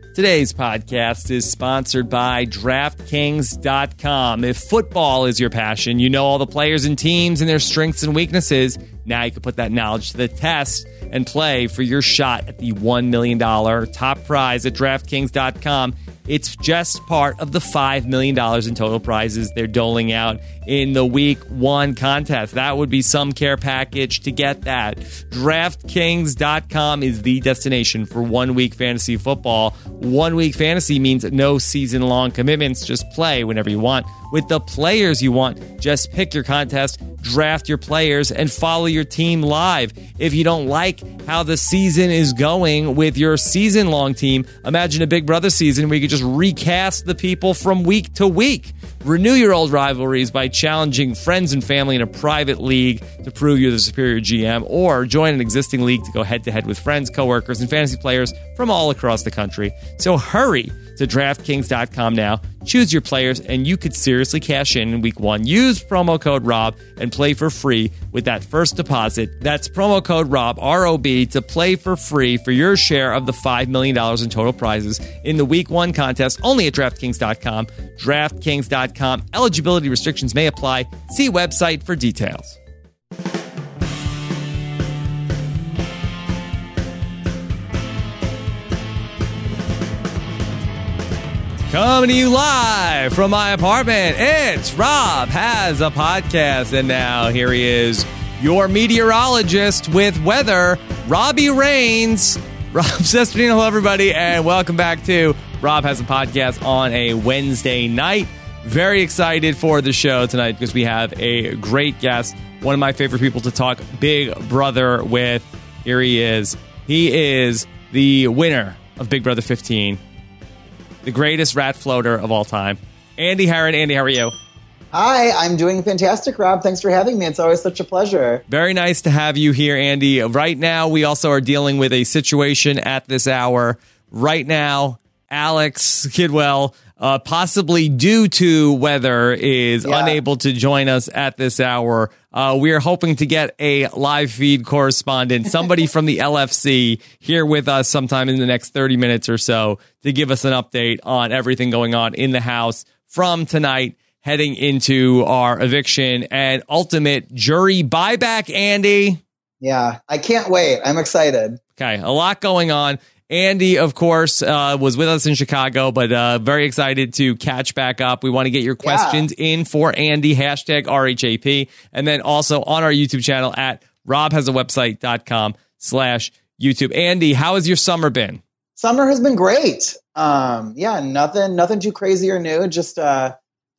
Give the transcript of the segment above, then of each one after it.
Today's podcast is sponsored by DraftKings.com. If football is your passion, you know all the players and teams and their strengths and weaknesses. Now you can put that knowledge to the test and play for your shot at the $1 million top prize at DraftKings.com. It's just part of the $5 million in total prizes they're doling out in the Week 1 contest. That would be some care package to get that. DraftKings.com is the destination for 1 week fantasy football. 1 week fantasy means no season-long commitments. Just play whenever you want with the players you want. Just pick your contest, draft your players, and follow your team live. If you don't like how the season is going with your season-long team, imagine a Big Brother season where you could just recast the people from week to week. Renew your old rivalries by challenging friends and family in a private league to prove you're the superior GM, or join an existing league to go head-to-head with friends, coworkers, and fantasy players from all across the country. So hurry to DraftKings.com now. Choose your players, and you could seriously cash in Week 1. Use promo code ROB and play for free with that first deposit. That's promo code ROB, R-O-B, to play for free for your share of the $5 million in total prizes in the Week 1 contest, only at DraftKings.com. DraftKings.com. Eligibility restrictions may apply. See website for details. Coming to you live from my apartment, it's Rob Has a Podcast. And now here he is, your meteorologist with weather, Robbie Rains. Rob Cesternino, hello everybody, and welcome back to Rob Has a Podcast on a Wednesday night. Very excited for the show tonight because we have a great guest, one of my favorite people to talk Big Brother with. Here he is. He is the winner of Big Brother 15. The greatest rat floater of all time, Andy Herron. Andy, how are you? Hi, I'm doing fantastic, Rob. Thanks for having me. It's always such a pleasure. Very nice to have you here, Andy. Right now, we also are dealing with a situation at this hour. Right now, Alex Kidwell, possibly due to weather, is unable to join us at this hour. We are hoping to get a live feed correspondent, somebody from the LFC, here with us sometime in the next 30 minutes or so to give us an update on everything going on in the house from tonight heading into our eviction and ultimate jury buyback, Andy. Yeah, I can't wait. I'm excited. Okay, a lot going on. Andy, of course, was with us in Chicago, but very excited to catch back up. We want to get your questions in for Andy, hashtag RHAP, and then also on our YouTube channel at robhasawebsite.com/YouTube. Andy, how has your summer been? Summer has been great. Nothing too crazy or new. Just, summer's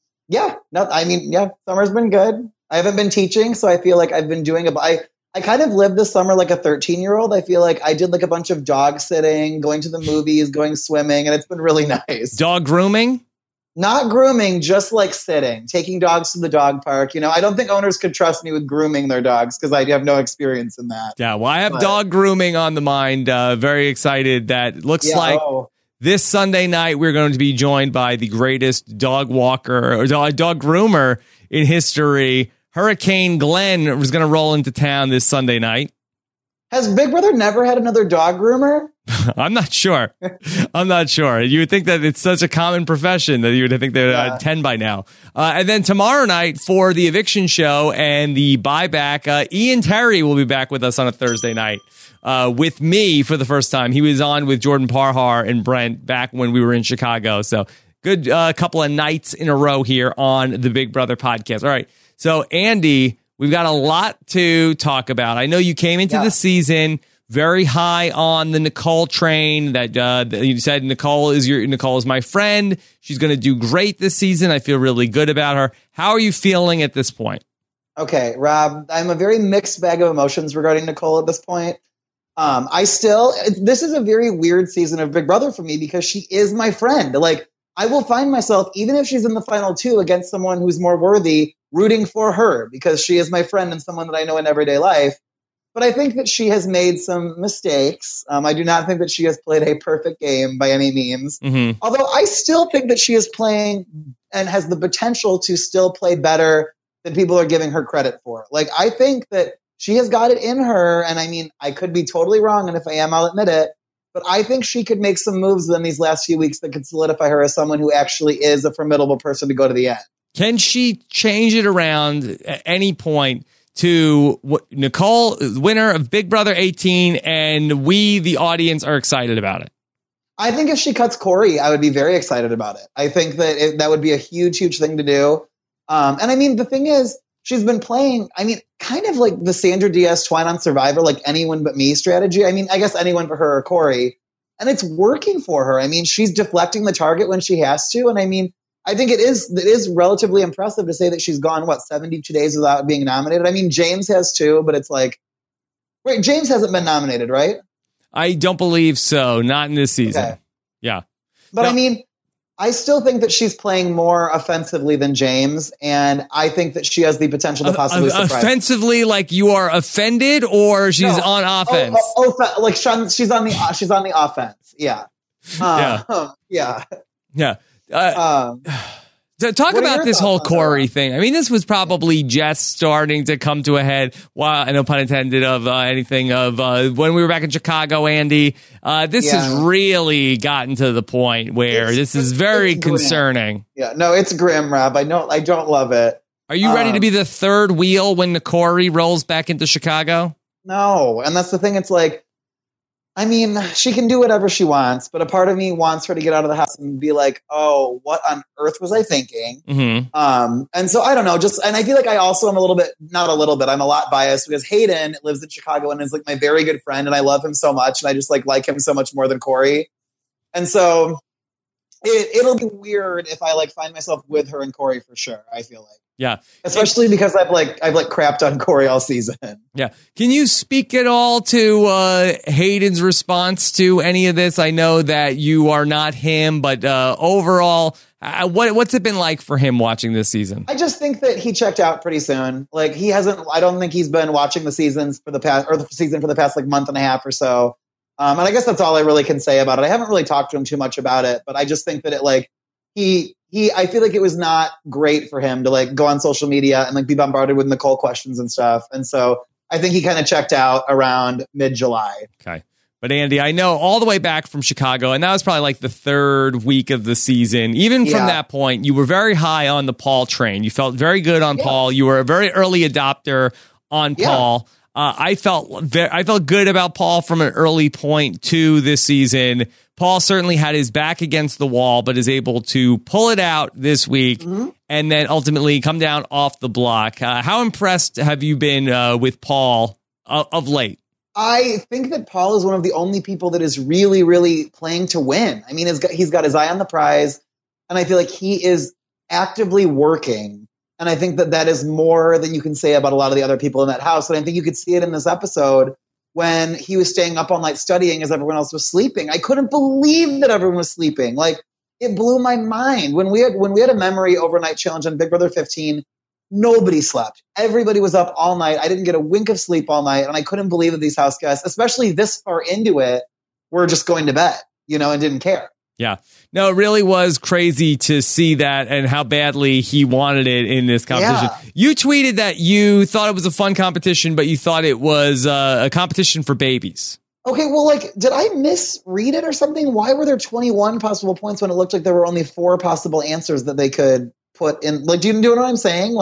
been good. I haven't been teaching, so I feel like I've been doing I kind of lived this summer like a 13-year-old. I feel like I did like a bunch of dog sitting, going to the movies, going swimming, and it's been really nice. Dog grooming? Not grooming, just like sitting, taking dogs to the dog park. You know, I don't think owners could trust me with grooming their dogs because I have no experience in that. Yeah, well, I have dog grooming on the mind. Very excited that looks like this Sunday night we're going to be joined by the greatest dog walker or dog groomer in history. Hurricane Glenn was going to roll into town this Sunday night. Has Big Brother never had another dog groomer? I'm not sure. You would think that it's such a common profession that you would think they're 10 by now. And then tomorrow night for the eviction show and the buyback, Ian Terry will be back with us on a Thursday night with me for the first time. He was on with Jordan Parhar and Brent back when we were in Chicago. So good couple of nights in a row here on the Big Brother podcast. All right. So, Andy, we've got a lot to talk about. I know you came into the season very high on the Nicole train. That you said Nicole is my friend. She's going to do great this season. I feel really good about her. How are you feeling at this point? Okay, Rob, I'm a very mixed bag of emotions regarding Nicole at this point. This is a very weird season of Big Brother for me because she is my friend. Like, I will find myself, even if she's in the final two against someone who's more worthy, rooting for her because she is my friend and someone that I know in everyday life. But I think that she has made some mistakes. I do not think that she has played a perfect game by any means. Mm-hmm. Although I still think that she is playing and has the potential to still play better than people are giving her credit for. Like, I think that she has got it in her. And I mean, I could be totally wrong. And if I am, I'll admit it. But I think she could make some moves in these last few weeks that could solidify her as someone who actually is a formidable person to go to the end. Can she change it around at any point to Nicole, winner of Big Brother 18, and we, the audience, are excited about it? I think if she cuts Corey, I would be very excited about it. I think that that would be a huge, huge thing to do. And I mean, the thing is, she's been playing, I mean, kind of like the Sandra Diaz Twine on Survivor, like anyone but me strategy. I mean, I guess anyone but her or Corey. And it's working for her. I mean, she's deflecting the target when she has to. And I mean, I think it is relatively impressive to say that she's gone, 72 days without being nominated. I mean, James has too, but it's like, wait, James hasn't been nominated, right? I don't believe so. Not in this season. Okay. Yeah. But I mean, I still think that she's playing more offensively than James, and I think that she has the potential to possibly surprise. Offensively, like you are offended, or she's on offense? Like she's on the offense. Yeah. Yeah. Talk about this whole Corey thing. I mean, this was probably just starting to come to a head. Wow, no pun intended of anything of when we were back in Chicago, Andy. This has really gotten to the point where this is very concerning. Yeah, no, it's grim, Rob. I don't love it. Are you ready to be the third wheel when the Corey rolls back into Chicago? No, and that's the thing. It's like, I mean, she can do whatever she wants, but a part of me wants her to get out of the house and be like, oh, what on earth was I thinking? Mm-hmm. And so I don't know, and I feel like I also am I'm a lot biased because Hayden lives in Chicago and is like my very good friend, and I love him so much, and I just like him so much more than Corey. And so it'll be weird if I find myself with her and Corey for sure, I feel like. Yeah. Especially because I've crapped on Corey all season. Yeah. Can you speak at all to Hayden's response to any of this? I know that you are not him, but overall, what's it been like for him watching this season? I just think that he checked out pretty soon. I don't think he's been watching the season for the past month and a half or so. And I guess that's all I really can say about it. I haven't really talked to him too much about it, but I just think that I feel like it was not great for him to go on social media and be bombarded with Nicole questions and stuff. And so I think he kind of checked out around mid-July. Okay. But Andy, I know all the way back from Chicago, and that was probably the third week of the season. Even from that point, you were very high on the Paul train. You felt very good on Paul. You were a very early adopter on Paul. I felt good about Paul from an early point to this season. Paul certainly had his back against the wall, but is able to pull it out this week and then ultimately come down off the block. How impressed have you been with Paul of late? I think that Paul is one of the only people that is really, really playing to win. I mean, he's got his eye on the prize, and I feel like he is actively working. And I think that is more than you can say about a lot of the other people in that house. And I think you could see it in this episode when he was staying up all night studying as everyone else was sleeping. I couldn't believe that everyone was sleeping. It blew my mind. When we had a memory overnight challenge on Big Brother 15, nobody slept. Everybody was up all night. I didn't get a wink of sleep all night. And I couldn't believe that these house guests, especially this far into it, were just going to bed, and didn't care. Yeah. No, it really was crazy to see that and how badly he wanted it in this competition. Yeah. You tweeted that you thought it was a fun competition, but you thought it was a competition for babies. Okay, well, did I misread it or something? Why were there 21 possible points when it looked like there were only 4 possible answers that they could put in? Do you know what I'm saying?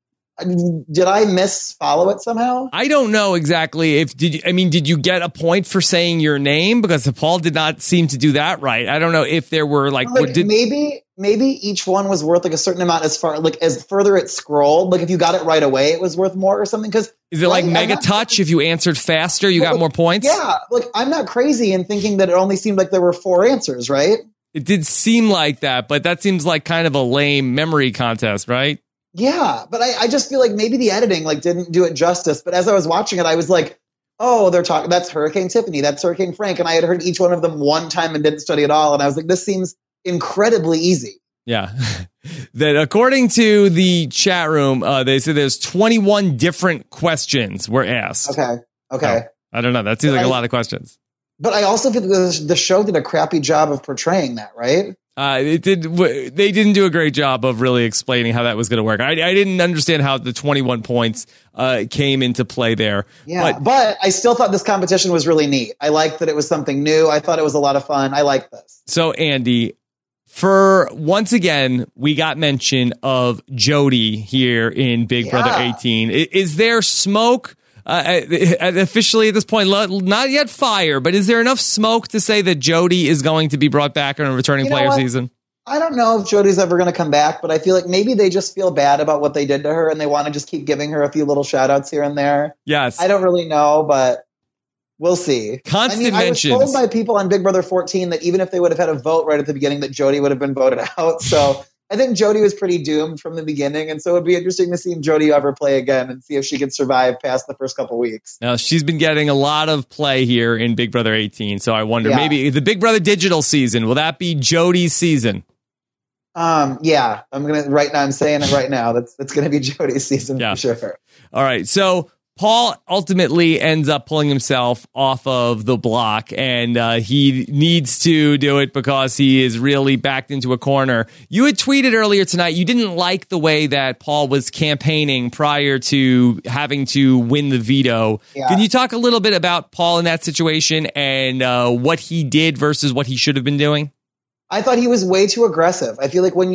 Did I misfollow it somehow? I don't know exactly. Did you get a point for saying your name? Because Paul did not seem to do that right. I don't know if there were maybe each one was worth a certain amount as further it scrolled. If you got it right away, it was worth more or something. Because is it Mega Touch? If you answered faster, you got more points. Yeah, I'm not crazy in thinking that it only seemed like there were 4 answers, right? It did seem like that, but that seems like kind of a lame memory contest, right? Yeah, but I just feel like maybe the editing didn't do it justice. But as I was watching it, I was like, oh, they're talking. That's Hurricane Tiffany. That's Hurricane Frank. And I had heard each one of them one time and didn't study at all. And I was like, this seems incredibly easy. Yeah. That according to the chat room, they said there's 21 different questions were asked. Okay. So, I don't know. That seems like a lot of questions. But I also feel like the show did a crappy job of portraying that, right? They didn't do a great job of really explaining how that was going to work. I didn't understand how the 21 points came into play there. Yeah, but I still thought this competition was really neat. I liked that it was something new. I thought it was a lot of fun. I like this. So, Andy, for once again, we got mention of Jody here in Big Brother 18. Is there smoke? Officially at this point, not yet fire, but is there enough smoke to say that Jody is going to be brought back on a returning player season? I don't know if Jody's ever going to come back, but I feel like maybe they just feel bad about what they did to her and they want to just keep giving her a few little shout outs here and there. Yes. I don't really know, but we'll see. Constant mentions. I was told by people on Big Brother 14 that even if they would have had a vote right at the beginning, that Jody would have been voted out. So I think Jody was pretty doomed from the beginning, and so it'd be interesting to see Jody ever play again and see if she could survive past the first couple weeks. Now, she's been getting a lot of play here in Big Brother 18, so I wonder maybe the Big Brother digital season, will that be Jody's season? Yeah, I'm saying it right now. That's gonna be Jody's season for sure. All right, so Paul ultimately ends up pulling himself off of the block, and he needs to do it because he is really backed into a corner. You had tweeted earlier tonight you didn't like the way that Paul was campaigning prior to having to win the veto. Yeah. Can you talk a little bit about Paul in that situation and what he did versus what he should have been doing? I thought he was way too aggressive. I feel like when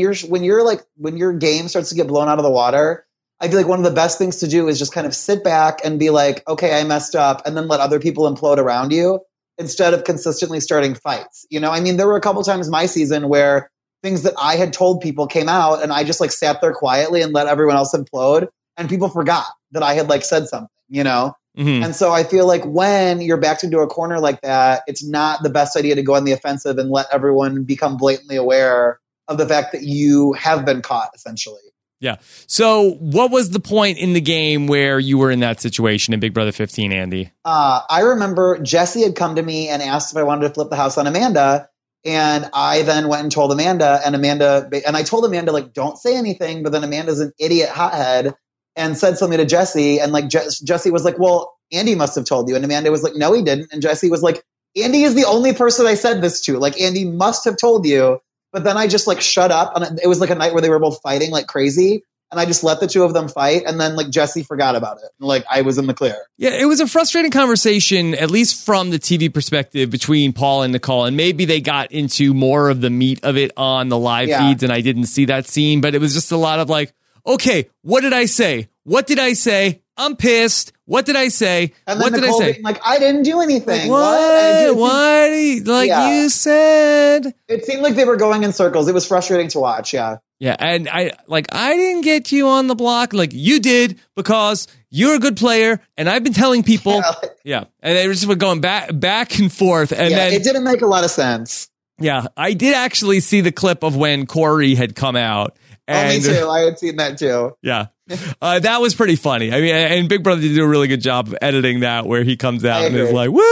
your game starts to get blown out of the water, I feel like one of the best things to do is just kind of sit back and be like, okay, I messed up, and then let other people implode around you instead of consistently starting fights. You know, I mean, there were a couple times my season where things that I had told people came out and I just like sat there quietly and let everyone else implode, and people forgot that I had like said something, you know? Mm-hmm. And so I feel like when you're backed into a corner like that, it's not the best idea to go on the offensive and let everyone become blatantly aware of the fact that you have been caught, essentially. Yeah. So what was the point in the game where you were in that situation in Big Brother 15, Andy? I remember Jesse had come to me and asked if I wanted to flip the house on Amanda. And I then went and told Amanda, and I told Amanda, like, don't say anything. But then Amanda's an idiot hothead and said something to Jesse. And like Jesse was like, well, Andy must have told you. And Amanda was like, no, he didn't. And Jesse was like, Andy is the only person I said this to. Like, Andy must have told you. But then I just like shut up, and it was like a night where they were both fighting like crazy, and I just let the two of them fight, and then like Jesse forgot about it. Like I was in the clear. Yeah, it was a frustrating conversation, at least from the TV perspective, between Paul and Nicole, and maybe they got into more of the meat of it on the live feeds, and I didn't see that scene, but it was just a lot of like, okay, what did I say? What did I say? I'm pissed. What did I say? And then what Nicole did I say? Being like, I didn't do anything. Like, what? You said. It seemed like they were going in circles. It was frustrating to watch. Yeah. Yeah, and I didn't get you on the block. Like you did because you're a good player, and I've been telling people. Yeah, and they just were going back and forth, and then it didn't make a lot of sense. Yeah, I did actually see the clip of when Corey had come out. And, me too. I had seen that too. Yeah. That was pretty funny. I mean, and Big Brother did a really good job of editing that, where he comes out and is like, woo,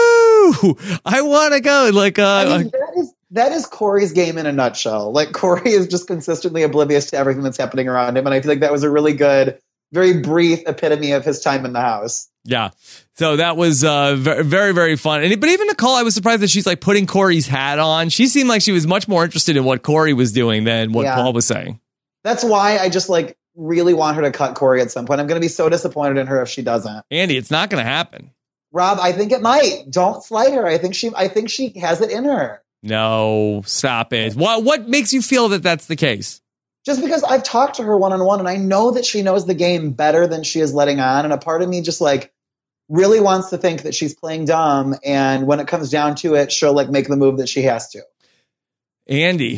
I want to go. Like, that is Corey's game in a nutshell. Like, Corey is just consistently oblivious to everything that's happening around him. And I feel like that was a really good, very brief epitome of his time in the house. Yeah. So that was very, very fun. But even Nicole, I was surprised that she's like putting Corey's hat on. She seemed like she was much more interested in what Corey was doing than what Paul was saying. That's why I just like really want her to cut Corey at some point. I'm going to be so disappointed in her if she doesn't. Andy, it's not going to happen. Rob, I think it might. Don't slight her. I think she has it in her. No, stop it. What makes you feel that that's the case? Just because I've talked to her one-on-one and I know that she knows the game better than she is letting on. And a part of me just like really wants to think that she's playing dumb. And when it comes down to it, she'll like make the move that she has to. Andy,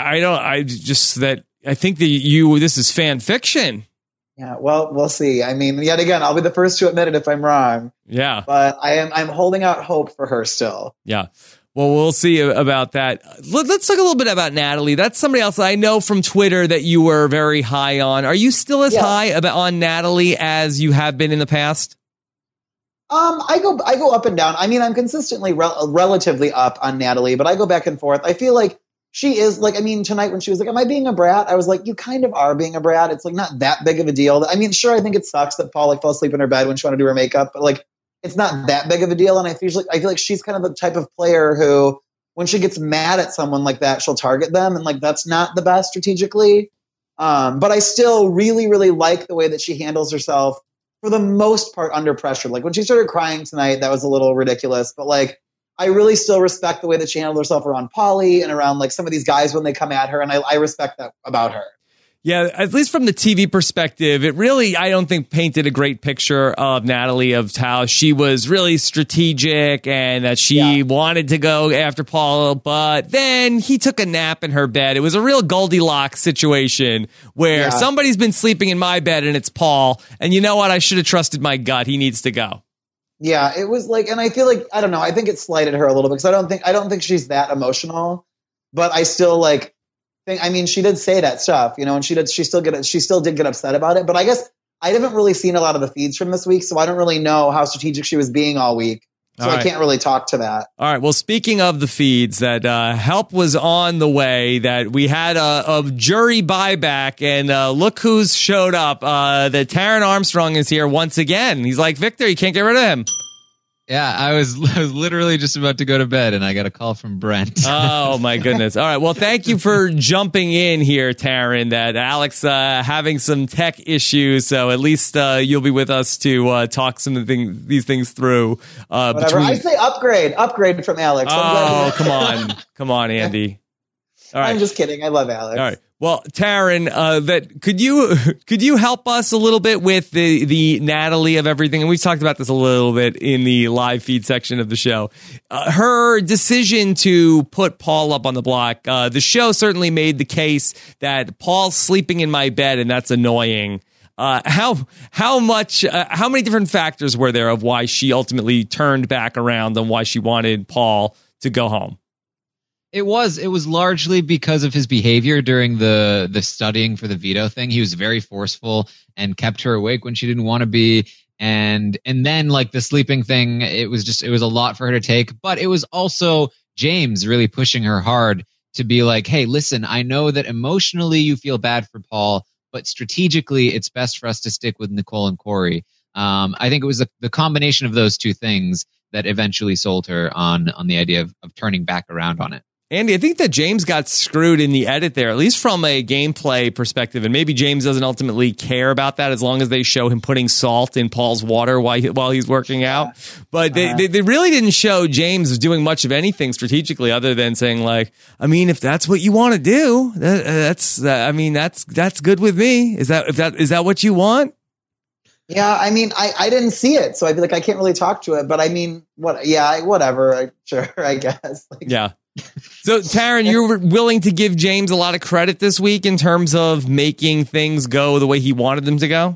I think that this is fan fiction. Yeah, well, we'll see. I mean, yet again, I'll be the first to admit it if I'm wrong. Yeah. But I'm holding out hope for her still. Yeah. Well, we'll see about that. Let's talk a little bit about Natalie. That's somebody else I know from Twitter that you were very high on. Are you still as high on Natalie as you have been in the past? I go up and down. I mean, I'm consistently relatively up on Natalie, but I go back and forth. I feel like she is like, I mean, tonight when she was like, am I being a brat? I was like, you kind of are being a brat. It's like not that big of a deal. I mean, sure, I think it sucks that Paul like fell asleep in her bed when she wanted to do her makeup, but like, it's not that big of a deal. And I feel like she's kind of the type of player who when she gets mad at someone like that, she'll target them. And like, that's not the best strategically. But I still really, really like the way that she handles herself for the most part under pressure. Like when she started crying tonight, that was a little ridiculous, but like, I really still respect the way that she handled herself around Paulie and around like some of these guys when they come at her. And I respect that about her. Yeah, at least from the TV perspective, it really, I don't think, painted a great picture of Natalie, of how she was really strategic and that she wanted to go after Paul, but then he took a nap in her bed. It was a real Goldilocks situation where somebody's been sleeping in my bed and it's Paul. And you know what? I should have trusted my gut. He needs to go. Yeah, it was like, and I feel like, I don't know, I think it slighted her a little bit because I don't think she's that emotional, but I still like, I mean, she did say that stuff, you know, and she still did get upset about it. But I guess I haven't really seen a lot of the feeds from this week, so I don't really know how strategic she was being all week. So I can't really talk to that. All right. Well, speaking of the feeds, that help was on the way, that we had a jury buyback, and look who's showed up. That Taran Armstrong is here once again. He's like, Victor, you can't get rid of him. Yeah, I was literally just about to go to bed, and I got a call from Brent. Oh, my goodness. All right. Well, thank you for jumping in here, Taran. That Alex having some tech issues, so at least you'll be with us to talk some of these things through. Whatever. I say upgrade from Alex. Oh, come on, Andy. All right. I'm just kidding. I love Alex. All right. Well, Taran, that could you help us a little bit with the Natalie of everything? And we've talked about this a little bit in the live feed section of the show. Her decision to put Paul up on the block. The show certainly made the case that Paul's sleeping in my bed, and that's annoying. How many different factors were there of why she ultimately turned back around and why she wanted Paul to go home? It was largely because of his behavior during the studying for the veto thing. He was very forceful and kept her awake when she didn't want to be. And then like the sleeping thing, it was a lot for her to take. But it was also James really pushing her hard to be like, hey, listen, I know that emotionally you feel bad for Paul, but strategically it's best for us to stick with Nicole and Corey. I think it was the combination of those two things that eventually sold her on the idea of turning back around on it. Andy, I think that James got screwed in the edit there, at least from a gameplay perspective. And maybe James doesn't ultimately care about that as long as they show him putting salt in Paul's water while he's working out. But they really didn't show James doing much of anything strategically other than saying, like, I mean, if that's what you want to do, that's good with me. Is that what you want? Yeah, I mean, I didn't see it, so I feel like I can't really talk to it. But I mean, whatever. Sure, I guess. Yeah. So, Taran, you're willing to give James a lot of credit this week in terms of making things go the way he wanted them to go?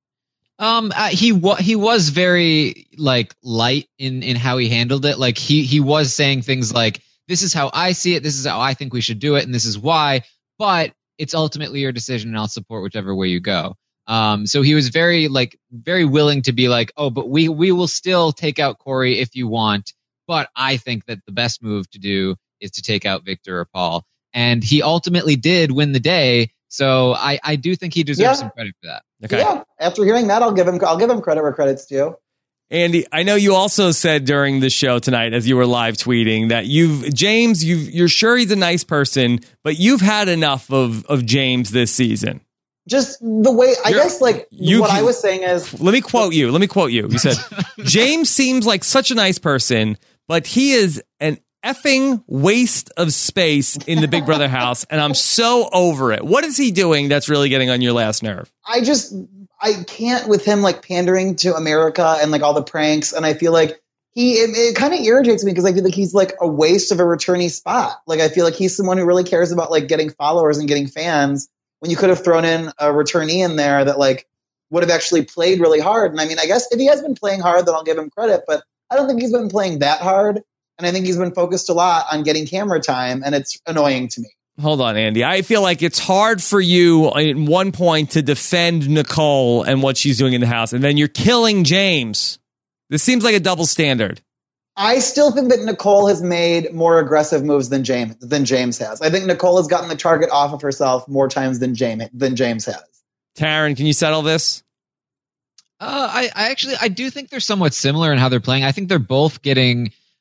He was very like light in how he handled it. Like he was saying things like, "This is how I see it. This is how I think we should do it, and this is why." But it's ultimately your decision, and I'll support whichever way you go. So he was very willing to be like, "Oh, but we will still take out Corey if you want." But I think that the best move to do is to take out Victor or Paul. And he ultimately did win the day. So I do think he deserves some credit for that. Okay. Yeah. After hearing that, I'll give him credit where credit's due. Andy, I know you also said during the show tonight, as you were live tweeting, that you're sure he's a nice person, but you've had enough of James this season. Just the way, I guess, like, what I was saying is... Let me quote you. You said, James seems like such a nice person, but he is an effing waste of space in the Big Brother house, and I'm so over it. What is he doing that's really getting on your last nerve? I can't with him, like, pandering to America and, like, all the pranks, and I feel like it kind of irritates me because I feel like he's, like, a waste of a returnee spot. Like, I feel like he's someone who really cares about, like, getting followers and getting fans, when you could have thrown in a returnee in there that, like, would have actually played really hard. And I mean, I guess if he has been playing hard, then I'll give him credit, but I don't think he's been playing that hard. And I think he's been focused a lot on getting camera time, and it's annoying to me. Hold on, Andy. I feel like it's hard for you at one point to defend Nicole and what she's doing in the house, and then you're killing James. This seems like a double standard. I still think that Nicole has made more aggressive moves than James has. I think Nicole has gotten the target off of herself more times than James has. Taran, can you settle this? I do think they're somewhat similar in how they're playing. I think they're both getting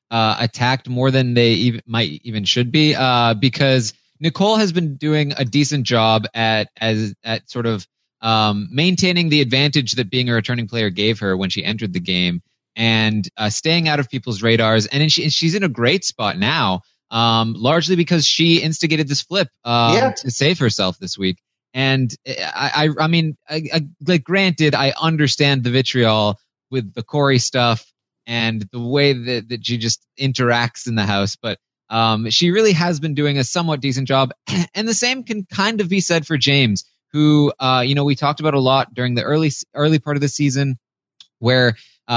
attacked more than they might even should be, because Nicole has been doing a decent job at sort of maintaining the advantage that being a returning player gave her when she entered the game, and staying out of people's radars. And she's in a great spot now, largely because she instigated this flip to save herself this week. And I mean, like, granted, I understand the vitriol with the Corey stuff and the way that she just interacts in the house, but she really has been doing a somewhat decent job. And the same can kind of be said for James, who, we talked about a lot during the early part of the season, where,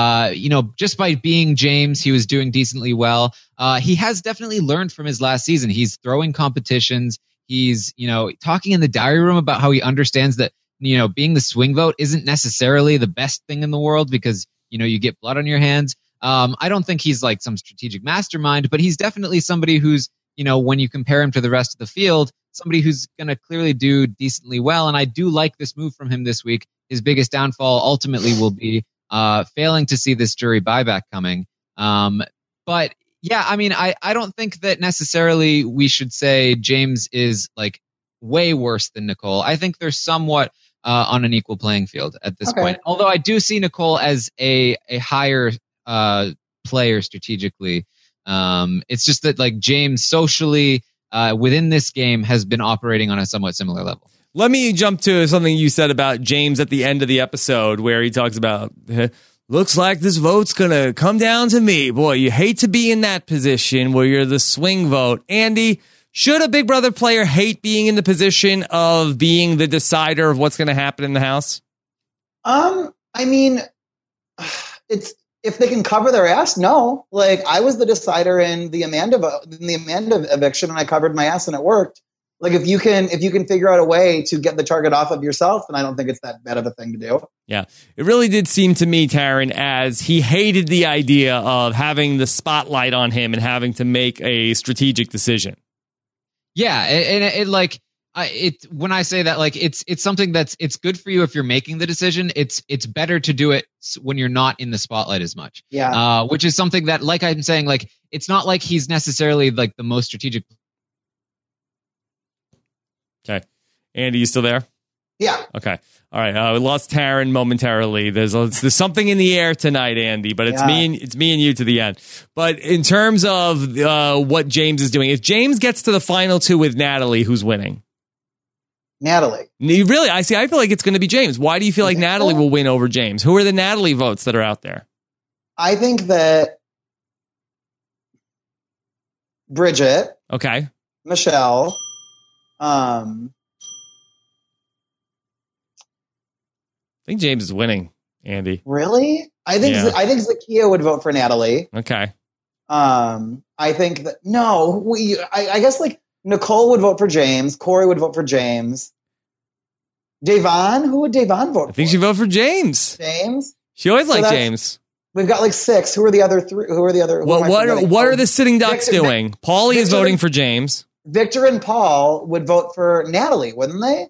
just by being James, he was doing decently well. He has definitely learned from his last season. He's throwing competitions. He's, talking in the diary room about how he understands that, being the swing vote isn't necessarily the best thing in the world because, you get blood on your hands. I don't think he's like some strategic mastermind, but he's definitely somebody who's, when you compare him to the rest of the field, somebody who's going to clearly do decently well. And I do like this move from him this week. His biggest downfall ultimately will be failing to see this jury buyback coming. But yeah, I mean, I don't think that necessarily we should say James is like way worse than Nicole. I think they're somewhat on an equal playing field at this point. Although I do see Nicole as a higher player strategically. It's just that like James socially within this game has been operating on a somewhat similar level. Let me jump to something you said about James at the end of the episode where he talks about, looks like this vote's going to come down to me. Boy, you hate to be in that position where you're the swing vote. Andy, should a Big Brother player hate being in the position of being the decider of what's going to happen in the house? I mean, it's, if they can cover their ass, no. Like, I was the decider in the Amanda eviction, and I covered my ass, and it worked. Like, if you can figure out a way to get the target off of yourself, then I don't think it's that bad of a thing to do. Yeah, it really did seem to me, Taryn, as he hated the idea of having the spotlight on him and having to make a strategic decision. Yeah, when I say that, like, it's something it's good for you if you're making the decision. It's better to do it when you're not in the spotlight as much. Yeah. Which is something that, like I'm saying, like, it's not like he's necessarily like the most strategic. Okay, Andy, you still there? Yeah. Okay. All right. We lost Taryn momentarily. There's something in the air tonight, Andy, but it's me and you to the end. But in terms of what James is doing, if James gets to the final two with Natalie, who's winning? Natalie. Really? I feel like it's going to be James. Why do you feel like Natalie will win over James? Who are the Natalie votes that are out there? I think that Bridget. Okay. Michelle. I think James is winning, Andy. Really? I think Zakiya would vote for Natalie. Okay. I think that I guess like Nicole would vote for James. Corey would vote for James. Davon? Who would Davon vote for? I think she'd vote for James. James? She always liked James. We've got like 6. Who are the other 3? Who are the other? What are the sitting ducks doing? Paulie is voting for James. Victor and Paul would vote for Natalie, wouldn't they?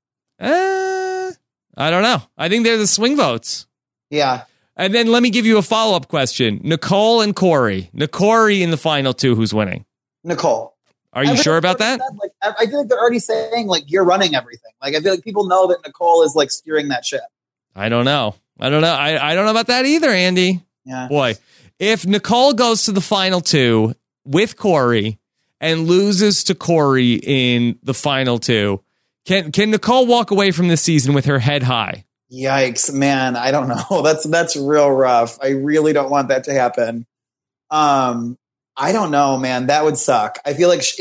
I don't know. I think they're the swing votes. Yeah. And then let me give you a follow-up question. Nicole and Corey. Corey in the final two, who's winning? Nicole. Are you sure about that? I feel like they're already saying, like, you're running everything. Like, I feel like people know that Nicole is, like, steering that ship. I don't know. I don't know about that either, Andy. Yeah. Boy, if Nicole goes to the final two with Corey and loses to Corey in the final two, can Nicole walk away from this season with her head high? Yikes, man. I don't know. That's real rough. I really don't want that to happen. I don't know, man. That would suck. I feel like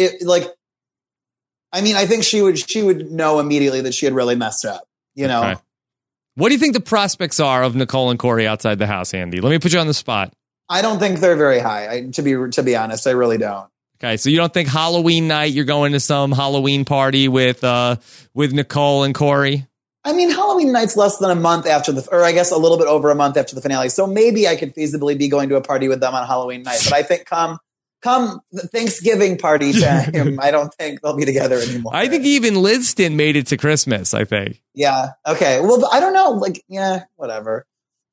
I think she would know immediately that she had really messed up, you know? Okay. What do you think the prospects are of Nicole and Corey outside the house, Andy? Let me put you on the spot. I don't think they're very high. To be honest, I really don't. Okay, so you don't think Halloween night you're going to some Halloween party with Nicole and Corey? I mean, Halloween night's less than a month after or I guess a little bit over a month after the finale. So maybe I could feasibly be going to a party with them on Halloween night. But I think come the Thanksgiving party time, I don't think they'll be together anymore. I think even Lidston made it to Christmas, I think. Yeah. Okay. Well, I don't know. Like, yeah, whatever.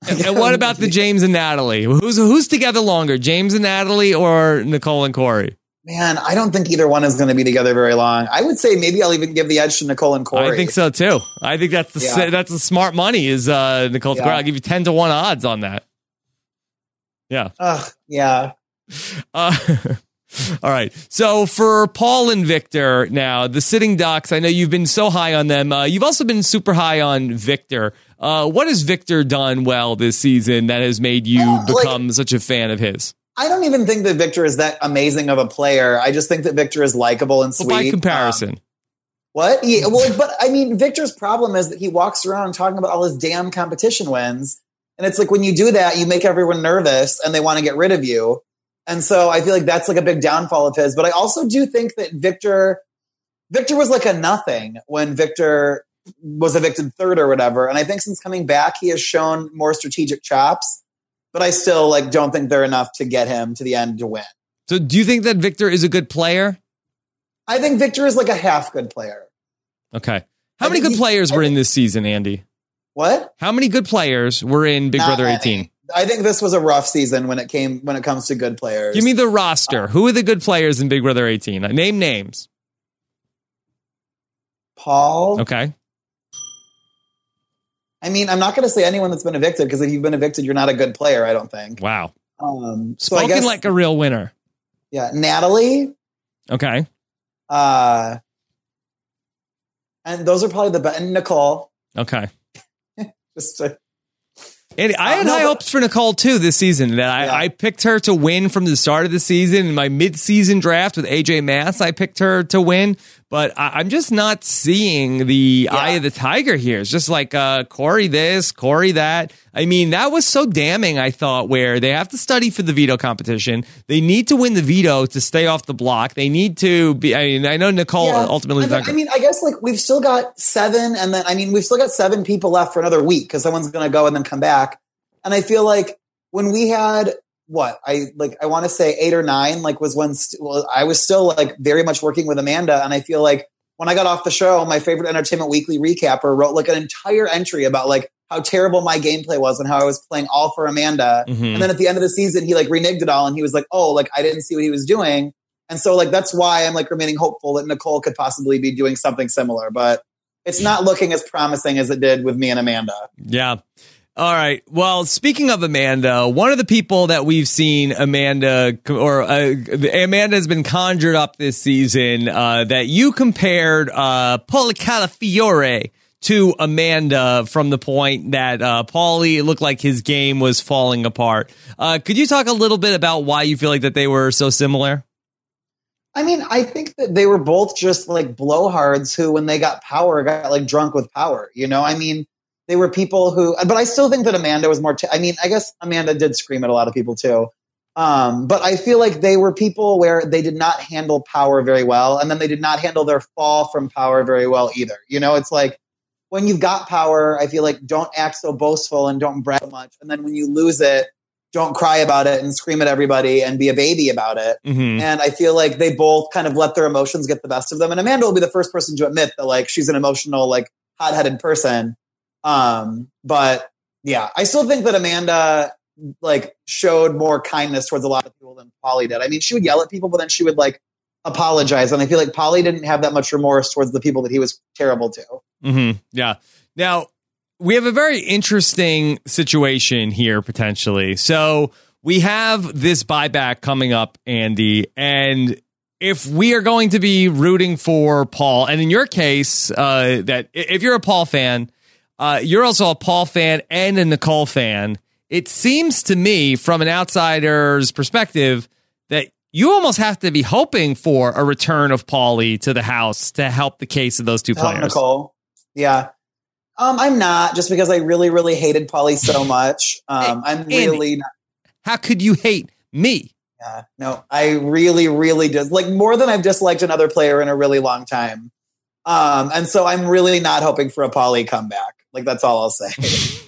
And what about the James and Natalie? Who's together longer, James and Natalie or Nicole and Corey? Man, I don't think either one is going to be together very long. I would say maybe I'll even give the edge to Nicole and Corey. I think so too. I think that's the smart money is Nicole and Corey. I'll give you 10-1 odds on that. Yeah. Yeah. All right. So for Paul and Victor now, the sitting ducks, I know you've been so high on them. You've also been super high on Victor. What has Victor done well this season that has made you become such a fan of his? I don't even think that Victor is that amazing of a player. I just think that Victor is likable and sweet. Well, by comparison. What? Yeah, well, but I mean, Victor's problem is that he walks around talking about all his damn competition wins. And it's like when you do that, you make everyone nervous and they want to get rid of you. And so I feel like that's like a big downfall of his. But I also do think that Victor was like a nothing when Victor was evicted third or whatever. And I think since coming back, he has shown more strategic chops. But I still don't think they're enough to get him to the end to win. So do you think that Victor is a good player? I think Victor is like a half good player. Okay. How many good players were in this season, Andy? What? How many good players were in Big Brother 18? I think this was a rough season when it comes to good players. Give me the roster. Who are the good players in Big Brother 18? Name names. Paul. Okay. I mean, I'm not going to say anyone that's been evicted because if you've been evicted, you're not a good player, I don't think. Wow. So Spoken I guess, like a real winner. Yeah. Natalie. Okay. And those are probably the best. And Nicole. Okay. Just And I had high hopes for Nicole, too, this season. I picked her to win from the start of the season. In my mid-season draft with AJ Mass, I picked her to win. But I'm just not seeing the eye of the tiger here. It's just like Corey this, Corey that. I mean, that was so damning, I thought, where they have to study for the veto competition. They need to win the veto to stay off the block. They need to be. I mean, I know Nicole ultimately. I mean, I guess we've still got 7. And then, we've still got 7 people left for another week because someone's going to go and then come back. And I feel like when we had I want to say 8 or 9, was when I was still very much working with Amanda. And I feel like when I got off the show, my favorite Entertainment Weekly recapper wrote an entire entry about how terrible my gameplay was and how I was playing all for Amanda. Mm-hmm. And then at the end of the season, he reneged it all. And he was like, oh, I didn't see what he was doing. And so that's why I'm remaining hopeful that Nicole could possibly be doing something similar, but it's not looking as promising as it did with me and Amanda. Yeah. All right. Well, speaking of Amanda, one of the people that we've seen Amanda has been conjured up this season that you compared Paulie Calafiore to Amanda from the point that Paulie looked like his game was falling apart. Could you talk a little bit about why you feel like that they were so similar? I mean, I think that they were both just blowhards who, when they got power, got drunk with power. They were people who, but I still think that Amanda was more, I guess Amanda did scream at a lot of people too. But I feel like they were people where they did not handle power very well. And then they did not handle their fall from power very well either. It's when you've got power, I feel like don't act so boastful and don't brag so much. And then when you lose it, don't cry about it and scream at everybody and be a baby about it. Mm-hmm. And I feel like they both kind of let their emotions get the best of them. And Amanda will be the first person to admit that she's an emotional, hot-headed person. But yeah, I still think that Amanda showed more kindness towards a lot of people than Paulie did. She would yell at people, but then she would apologize. And I feel like Paulie didn't have that much remorse towards the people that he was terrible to. Mm-hmm. Yeah. Now we have a very interesting situation here potentially. So we have this buyback coming up, Andy, and if we are going to be rooting for Paul, and in your case, that if you're a Paul fan, you're also a Paul fan and a Nicole fan. It seems to me, from an outsider's perspective, that you almost have to be hoping for a return of Paulie to the house to help the case of those two players. Nicole. Yeah. I'm not, just because I really, really hated Paulie so much. I'm really not. How could you hate me? Yeah, no, I really, really did. More than I've disliked another player in a really long time. And so I'm really not hoping for a Paulie comeback. That's all I'll say.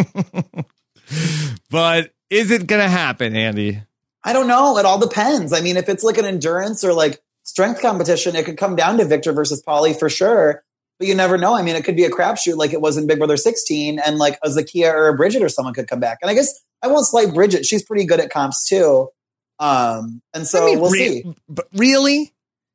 But is it going to happen, Andy? I don't know. It all depends. If it's an endurance or strength competition, it could come down to Victor versus Paulie for sure. but you never know. I mean, it could be a crapshoot like it was in Big Brother 16, and like a Zakiya or a Bridget or someone could come back. And I guess I won't slight Bridget. She's pretty good at comps too. And so we'll see. But really?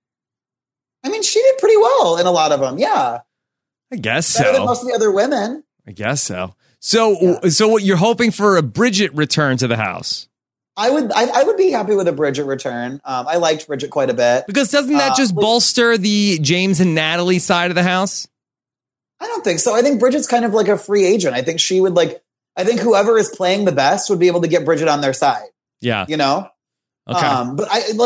I mean, she did pretty well in a lot of them. Yeah. I guess Better so. than most of the other women. I guess so. So what you're hoping for a Bridget return to the house? I would be happy with a Bridget return. I liked Bridget quite a bit. Because doesn't that just bolster the James and Natalie side of the house? I don't think so. I think Bridget's kind of like a free agent. I think she would I think whoever is playing the best would be able to get Bridget on their side. Yeah. You know? Okay. But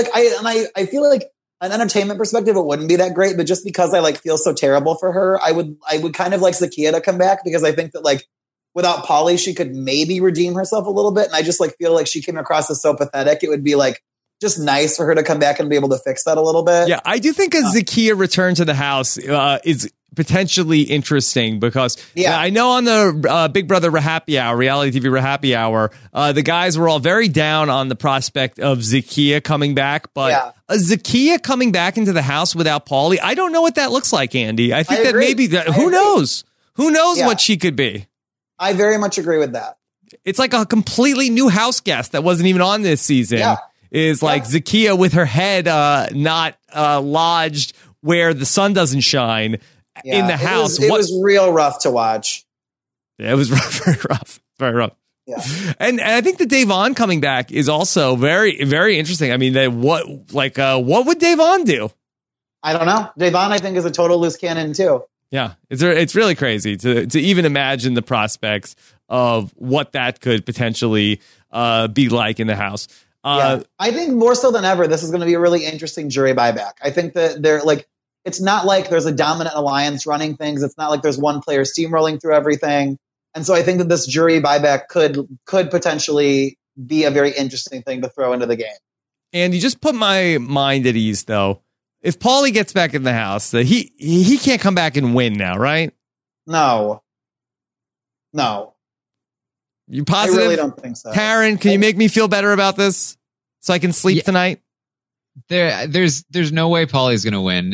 I feel like an entertainment perspective, it wouldn't be that great, but just because I feel so terrible for her, I would kind of like Zakiya to come back, because I think that without Pauly, she could maybe redeem herself a little bit. And I just feel like she came across as so pathetic. It would be just nice for her to come back and be able to fix that a little bit. Yeah, I do think a Zakiya return to the house is potentially interesting, because I know on the Big Brother Happy Hour, reality TV Happy Hour, the guys were all very down on the prospect of Zakiya coming back, but a Zakiya coming back into the house without Pauly, I don't know what that looks like, Andy. I think that maybe who knows? Who knows what she could be? I very much agree with that. It's like a completely new house guest that wasn't even on this season. Yeah. Is Zakiya with her head not lodged where the sun doesn't shine in the house. It was real rough to watch. Yeah, it was rough, very rough. Yeah. And I think the Davon coming back is also very, very interesting. I mean, what would Davon do? I don't know. Davon, I think, is a total loose cannon too. Yeah, it's really crazy to even imagine the prospects of what that could potentially be like in the house. I think more so than ever, this is going to be a really interesting jury buyback. I think that they're it's not like there's a dominant alliance running things. It's not like there's one player steamrolling through everything. And so I think that this jury buyback could potentially be a very interesting thing to throw into the game. And you just put my mind at ease, though. If Pauly gets back in the house, he can't come back and win now, right? No. You positive? I really don't think so. Taryn, can you make me feel better about this so I can sleep tonight? There's no way Pauly's going to win.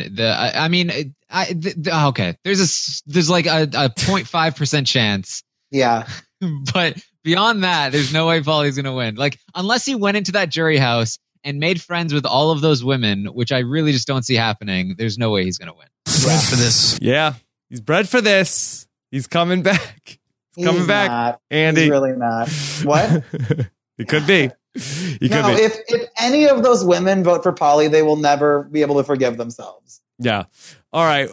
Okay. There's like a 0.5% chance. Yeah. But beyond that, there's no way Pauly's going to win. Unless he went into that jury house and made friends with all of those women, which I really just don't see happening, there's no way he's going to win. Bred for this. Yeah. He's bred for this. He's coming back. He's coming back. Not. Andy. He's really not. What? It could be. If any of those women vote for Pauly, they will never be able to forgive themselves. Yeah. All right.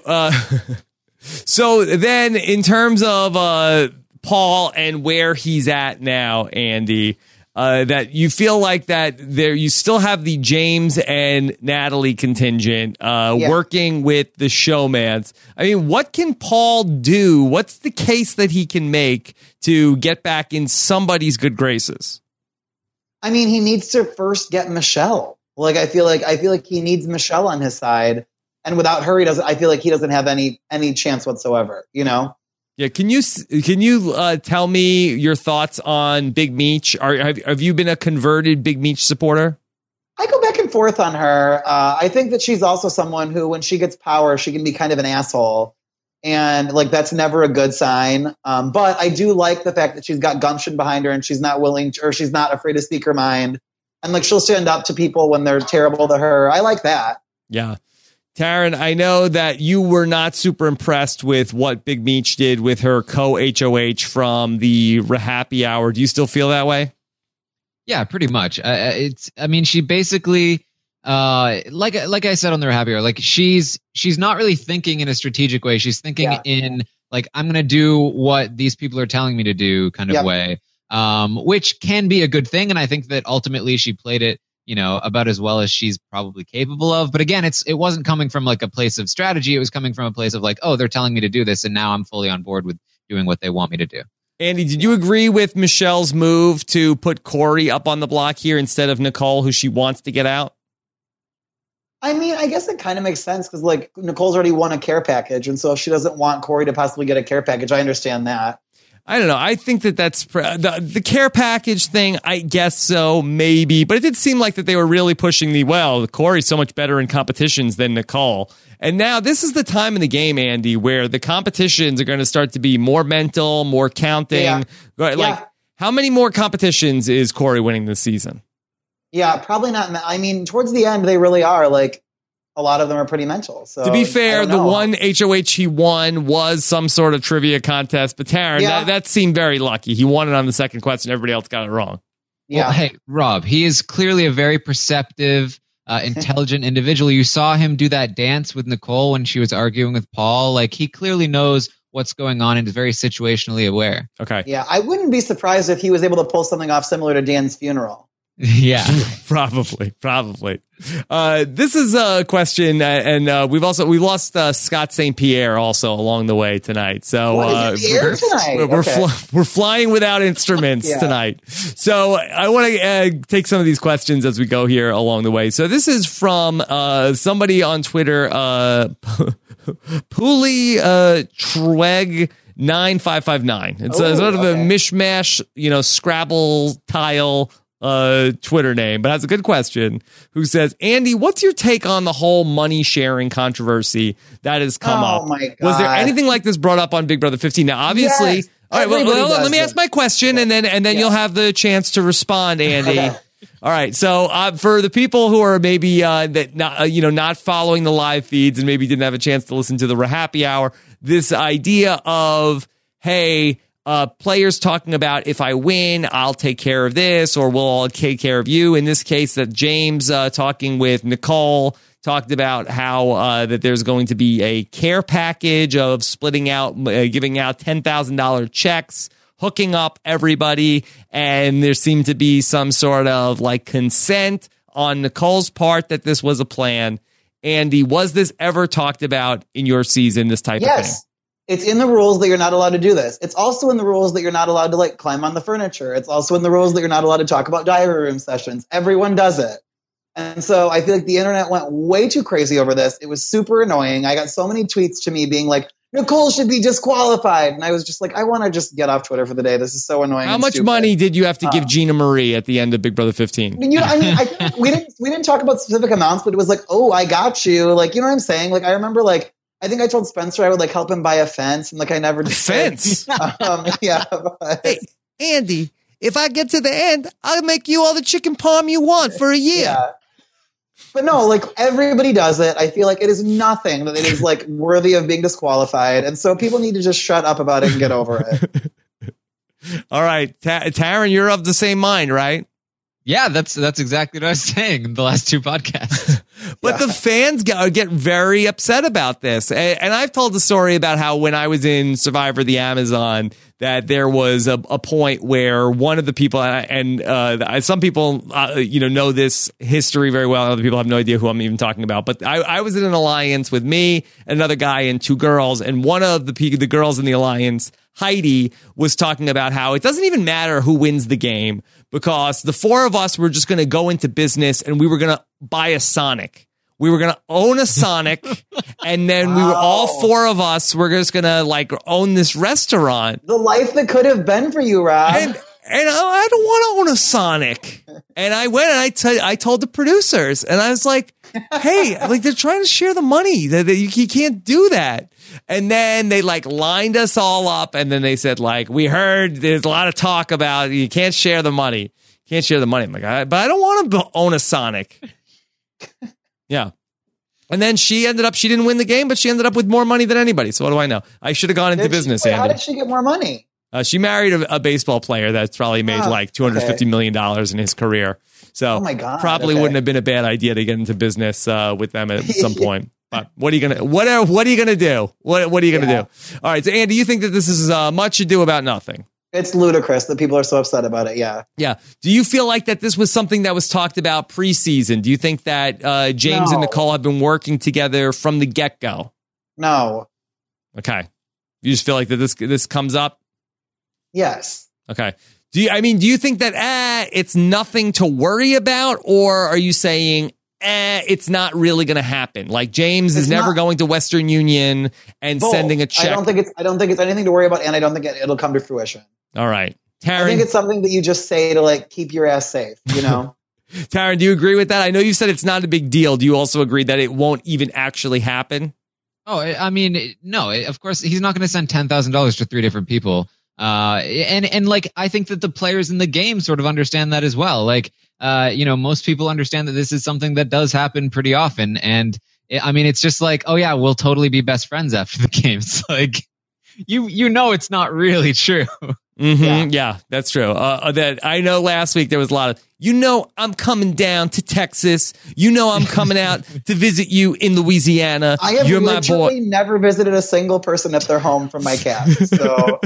So then in terms of Paul and where he's at now, Andy, that you feel like that there you still have the James and Natalie contingent working with the showmans. I mean, what can Paul do? What's the case that he can make to get back in somebody's good graces? I mean, he needs to first get Michelle. I feel like he needs Michelle on his side, and without her, I feel like he doesn't have any chance whatsoever. You know? Yeah. Can you tell me your thoughts on Big Meech? Have you been a converted Big Meech supporter? I go back and forth on her. I think that she's also someone who, when she gets power, she can be kind of an asshole. And that's never a good sign. But I do like the fact that she's got gumption behind her, and she's not she's not afraid to speak her mind. And she'll stand up to people when they're terrible to her. I like that. Yeah. Taryn, I know that you were not super impressed with what Big Meech did with her co-HOH from the Happy Hour. Do you still feel that way? Yeah, pretty much. She basically, like I said on the Happy Hour, she's not really thinking in a strategic way. She's thinking in I'm going to do what these people are telling me to do kind of way, which can be a good thing. And I think that ultimately she played it, about as well as she's probably capable of. But again, it wasn't coming from a place of strategy. It was coming from a place of they're telling me to do this, and now I'm fully on board with doing what they want me to do. Andy, did you agree with Michelle's move to put Corey up on the block here instead of Nicole, who she wants to get out? I mean, I guess it kind of makes sense because Nicole's already won a care package. And so if she doesn't want Corey to possibly get a care package, I understand that. I don't know. I think that's the care package thing. I guess so, maybe. But it did seem like that they were really pushing Corey's so much better in competitions than Nicole. And now this is the time in the game, Andy, where the competitions are going to start to be more mental, more counting. Yeah. Like, how many more competitions is Corey winning this season? Yeah, probably not. I mean, towards the end, they really are. Like, a lot of them are pretty mental. So to be fair, the one HOH he won was some sort of trivia contest. But Taryn, that seemed very lucky. He won it on the second question. Everybody else got it wrong. Yeah. Well, hey, Rob, he is clearly a very perceptive, intelligent individual. You saw him do that dance with Nicole when she was arguing with Paul. Like, he clearly knows what's going on and is very situationally aware. Okay. Yeah, I wouldn't be surprised if he was able to pull something off similar to Dan's funeral. Yeah, probably. This is a question, and we've lost Scott St. Pierre also along the way tonight. So we're flying without instruments tonight. So I want to take some of these questions as we go here along the way. So this is from somebody on Twitter, Pooley Treg 9559. It's sort of a mishmash, Scrabble tile Twitter name, but has a good question, who says, Andy, what's your take on the whole money sharing controversy that has come up? Oh my God. Was there anything like this brought up on Big Brother 15? Now, obviously, yes, all right, well, let me ask my question, and then you'll have the chance to respond, Andy. Okay. All right. So for the people who are maybe not following the live feeds and maybe didn't have a chance to listen to the Happy Hour, this idea of, hey, players talking about, if I win, I'll take care of this, or we'll all take care of you. In this case, that James talking with Nicole talked about how that there's going to be a care package of splitting out, giving out $10,000 checks, hooking up everybody, and there seemed to be some sort of like consent on Nicole's part that this was a plan. Andy, was this ever talked about in your season, this type of thing? It's in the rules that you're not allowed to do this. It's also in the rules that you're not allowed to like climb on the furniture. It's also in the rules that you're not allowed to talk about diary room sessions. Everyone does it. And so I feel like the internet went way too crazy over this. It was super annoying. I got so many tweets to me being like, Nicole should be disqualified. And I was just like, I want to just get off Twitter for the day. This is so annoying. How much money did you have to give Gina Marie at the end of Big Brother 15? I think we didn't talk about specific amounts, but it was like, oh, I got you. Like, you know what I'm saying? Like, I remember like, I think I told Spencer I would like help him buy a fence, and like I never did. Fence? Yeah. But. Hey, Andy, if I get to the end, I'll make you all the chicken parm you want for a year. Yeah. But no, like everybody does it. I feel like it is nothing that it is like worthy of being disqualified, and so people need to just shut up about it and get over it. All right, Taryn, you're of the same mind, right? Yeah, that's exactly what I was saying in the last two podcasts. But the fans get very upset about this. And I've told the story about how when I was in Survivor the Amazon, that there was a point where one of the people, and some people know this history very well. Other people have no idea who I'm even talking about. But I was in an alliance with me, another guy, and two girls. And one of the girls in the alliance, Heidi, was talking about how it doesn't even matter who wins the game, because the four of us were just going to go into business and we were going to buy a Sonic. We were going to own a Sonic, and then we were all four of us were just going to like own this restaurant. The life that could have been for you, Rob. And I don't want to own a Sonic. And I went and I told the producers, and I was like, hey, like they're trying to share the money. You can't do that. And then they like lined us all up, and then they said like, we heard there's a lot of talk about you can't share the money. Can't share the money. I'm like, but I don't want to own a Sonic. Yeah. And then she didn't win the game, but she ended up with more money than anybody. So what do I know? I should have gone into business, Andy. How did she get more money? She married a baseball player that's probably made like $250 million in his career. So oh my God, probably wouldn't have been a bad idea to get into business with them at some point. But what are you gonna do? What are you gonna do? All right. So Andy, you think that this is much ado about nothing? It's ludicrous that people are so upset about it. Yeah. Yeah. Do you feel like that this was something that was talked about preseason? Do you think that James and Nicole have been working together from the get-go? No. Okay. You just feel like that this comes up? Yes. Okay. Do you think that it's nothing to worry about, or are you saying it's not really going to happen. Like James is It's never not- going to Western Union and Both. sending a check. I don't think it's anything to worry about, and I don't think it'll come to fruition. All right. I Taryn, think it's something that you just say to like keep your ass safe, you know? Taryn, do you agree with that? I know you said it's not a big deal. Do you also agree that it won't even actually happen? Oh, I mean, no. Of course, he's not going to send $10,000 to 3 different people. And like I think that the players in the game sort of understand that as well. Like, most people understand that this is something that does happen pretty often. And I mean, it's just like, oh yeah, we'll totally be best friends after the game. It's like, it's not really true. Mm-hmm. Yeah, that's true. That I know last week there was a lot of, I'm coming down to Texas. I'm coming out to visit you in Louisiana. I have You're my literally boy. never visited a single person at their home from my cast. So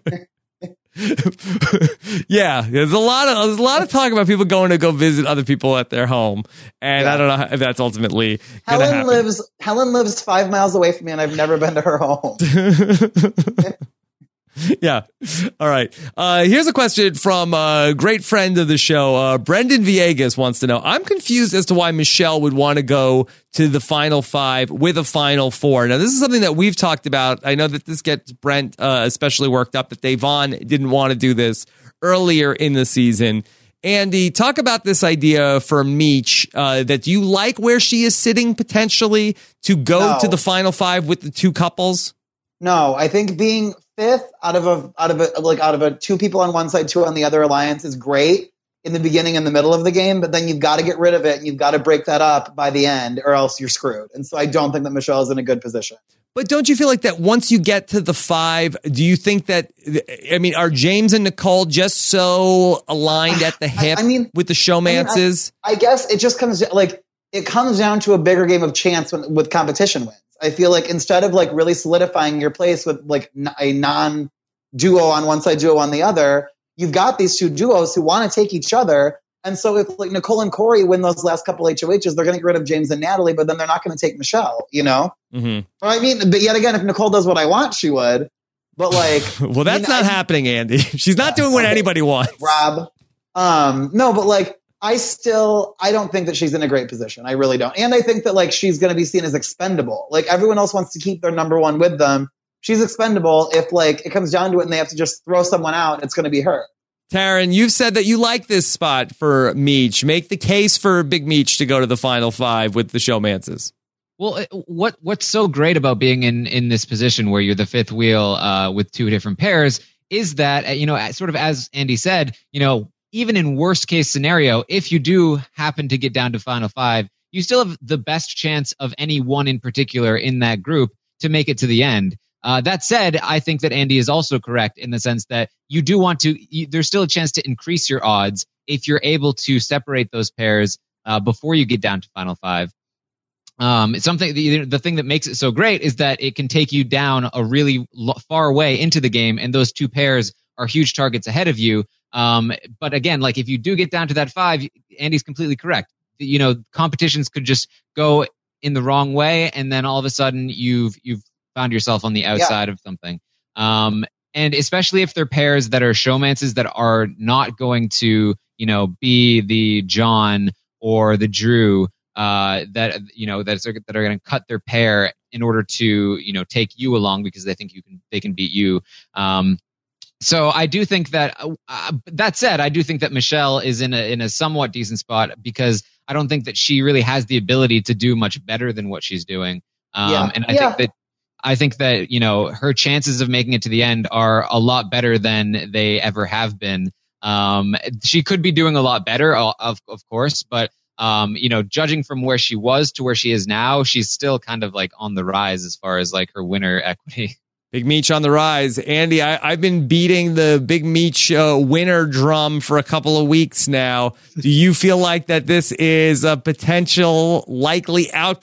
Yeah, there's a lot of talk about people going to go visit other people at their home, and I don't know if that's ultimately going to happen. Helen lives 5 miles away from me, and I've never been to her home. Yeah. All right. Here's a question from a great friend of the show. Brendan Villegas wants to know, I'm confused as to why Michelle would want to go to the Final 5 with a Final 4. Now, this is something that we've talked about. I know that this gets Brent especially worked up, that Devon didn't want to do this earlier in the season. Andy, talk about this idea for Meech, that you like where she is sitting potentially to go to the Final 5 with the 2 couples. No, I think being 5th out of a 2 people on one side, 2 on the other alliance is great in the beginning and the middle of the game, but then you've got to get rid of it and you've got to break that up by the end or else you're screwed. And so I don't think that Michelle is in a good position. But don't you feel like that once you get to the 5, do you think that, are James and Nicole just so aligned at the hip with the showmances? I guess it just comes down to a bigger game of chance with competition wins. I feel like instead of like really solidifying your place with like a non-duo on one side, duo on the other, you've got these 2 duos who want to take each other. And so if like Nicole and Corey win those last couple HOHs, they're going to get rid of James and Natalie, but then they're not going to take Michelle, Mm-hmm. But yet again, if Nicole does what I want, she would. But like, well, that's not happening, Andy. She's not doing what anybody wants. Rob. No, but like, I don't think that she's in a great position. I really don't. And I think that like she's going to be seen as expendable. Like everyone else wants to keep their number 1 with them. She's expendable. If like it comes down to it and they have to just throw someone out, it's going to be her. Taryn, you've said that you like this spot for Meech. Make the case for Big Meech to go to the Final 5 with the showmances. Well, what's so great about being in this position where you're the 5th wheel with 2 different pairs is that, sort of as Andy said, even in worst case scenario, if you do happen to get down to Final 5, you still have the best chance of any one in particular in that group to make it to the end. That said, I think that Andy is also correct in the sense that you do want to, there's still a chance to increase your odds if you're able to separate those pairs before you get down to Final 5. It's something, the thing that makes it so great is that it can take you down a really far way into the game, and those 2 pairs are huge targets ahead of you. But again, like if you do get down to that 5, Andy's completely correct. Competitions could just go in the wrong way, and then all of a sudden you've found yourself on the outside of something. And especially if they're pairs that are showmances that are not going to, be the John or the Drew, that are going to cut their pair in order to, take you along because they think they can beat you. So I do think that, that said, I do think that Michelle is in a somewhat decent spot because I don't think that she really has the ability to do much better than what she's doing. And I think that, her chances of making it to the end are a lot better than they ever have been. She could be doing a lot better, of course, but, judging from where she was to where she is now, she's still kind of like on the rise as far as like her winner equity. Big Meech on the rise. Andy, I've been beating the Big Meech winner drum for a couple of weeks now. Do you feel like that this is a potential likely outcome?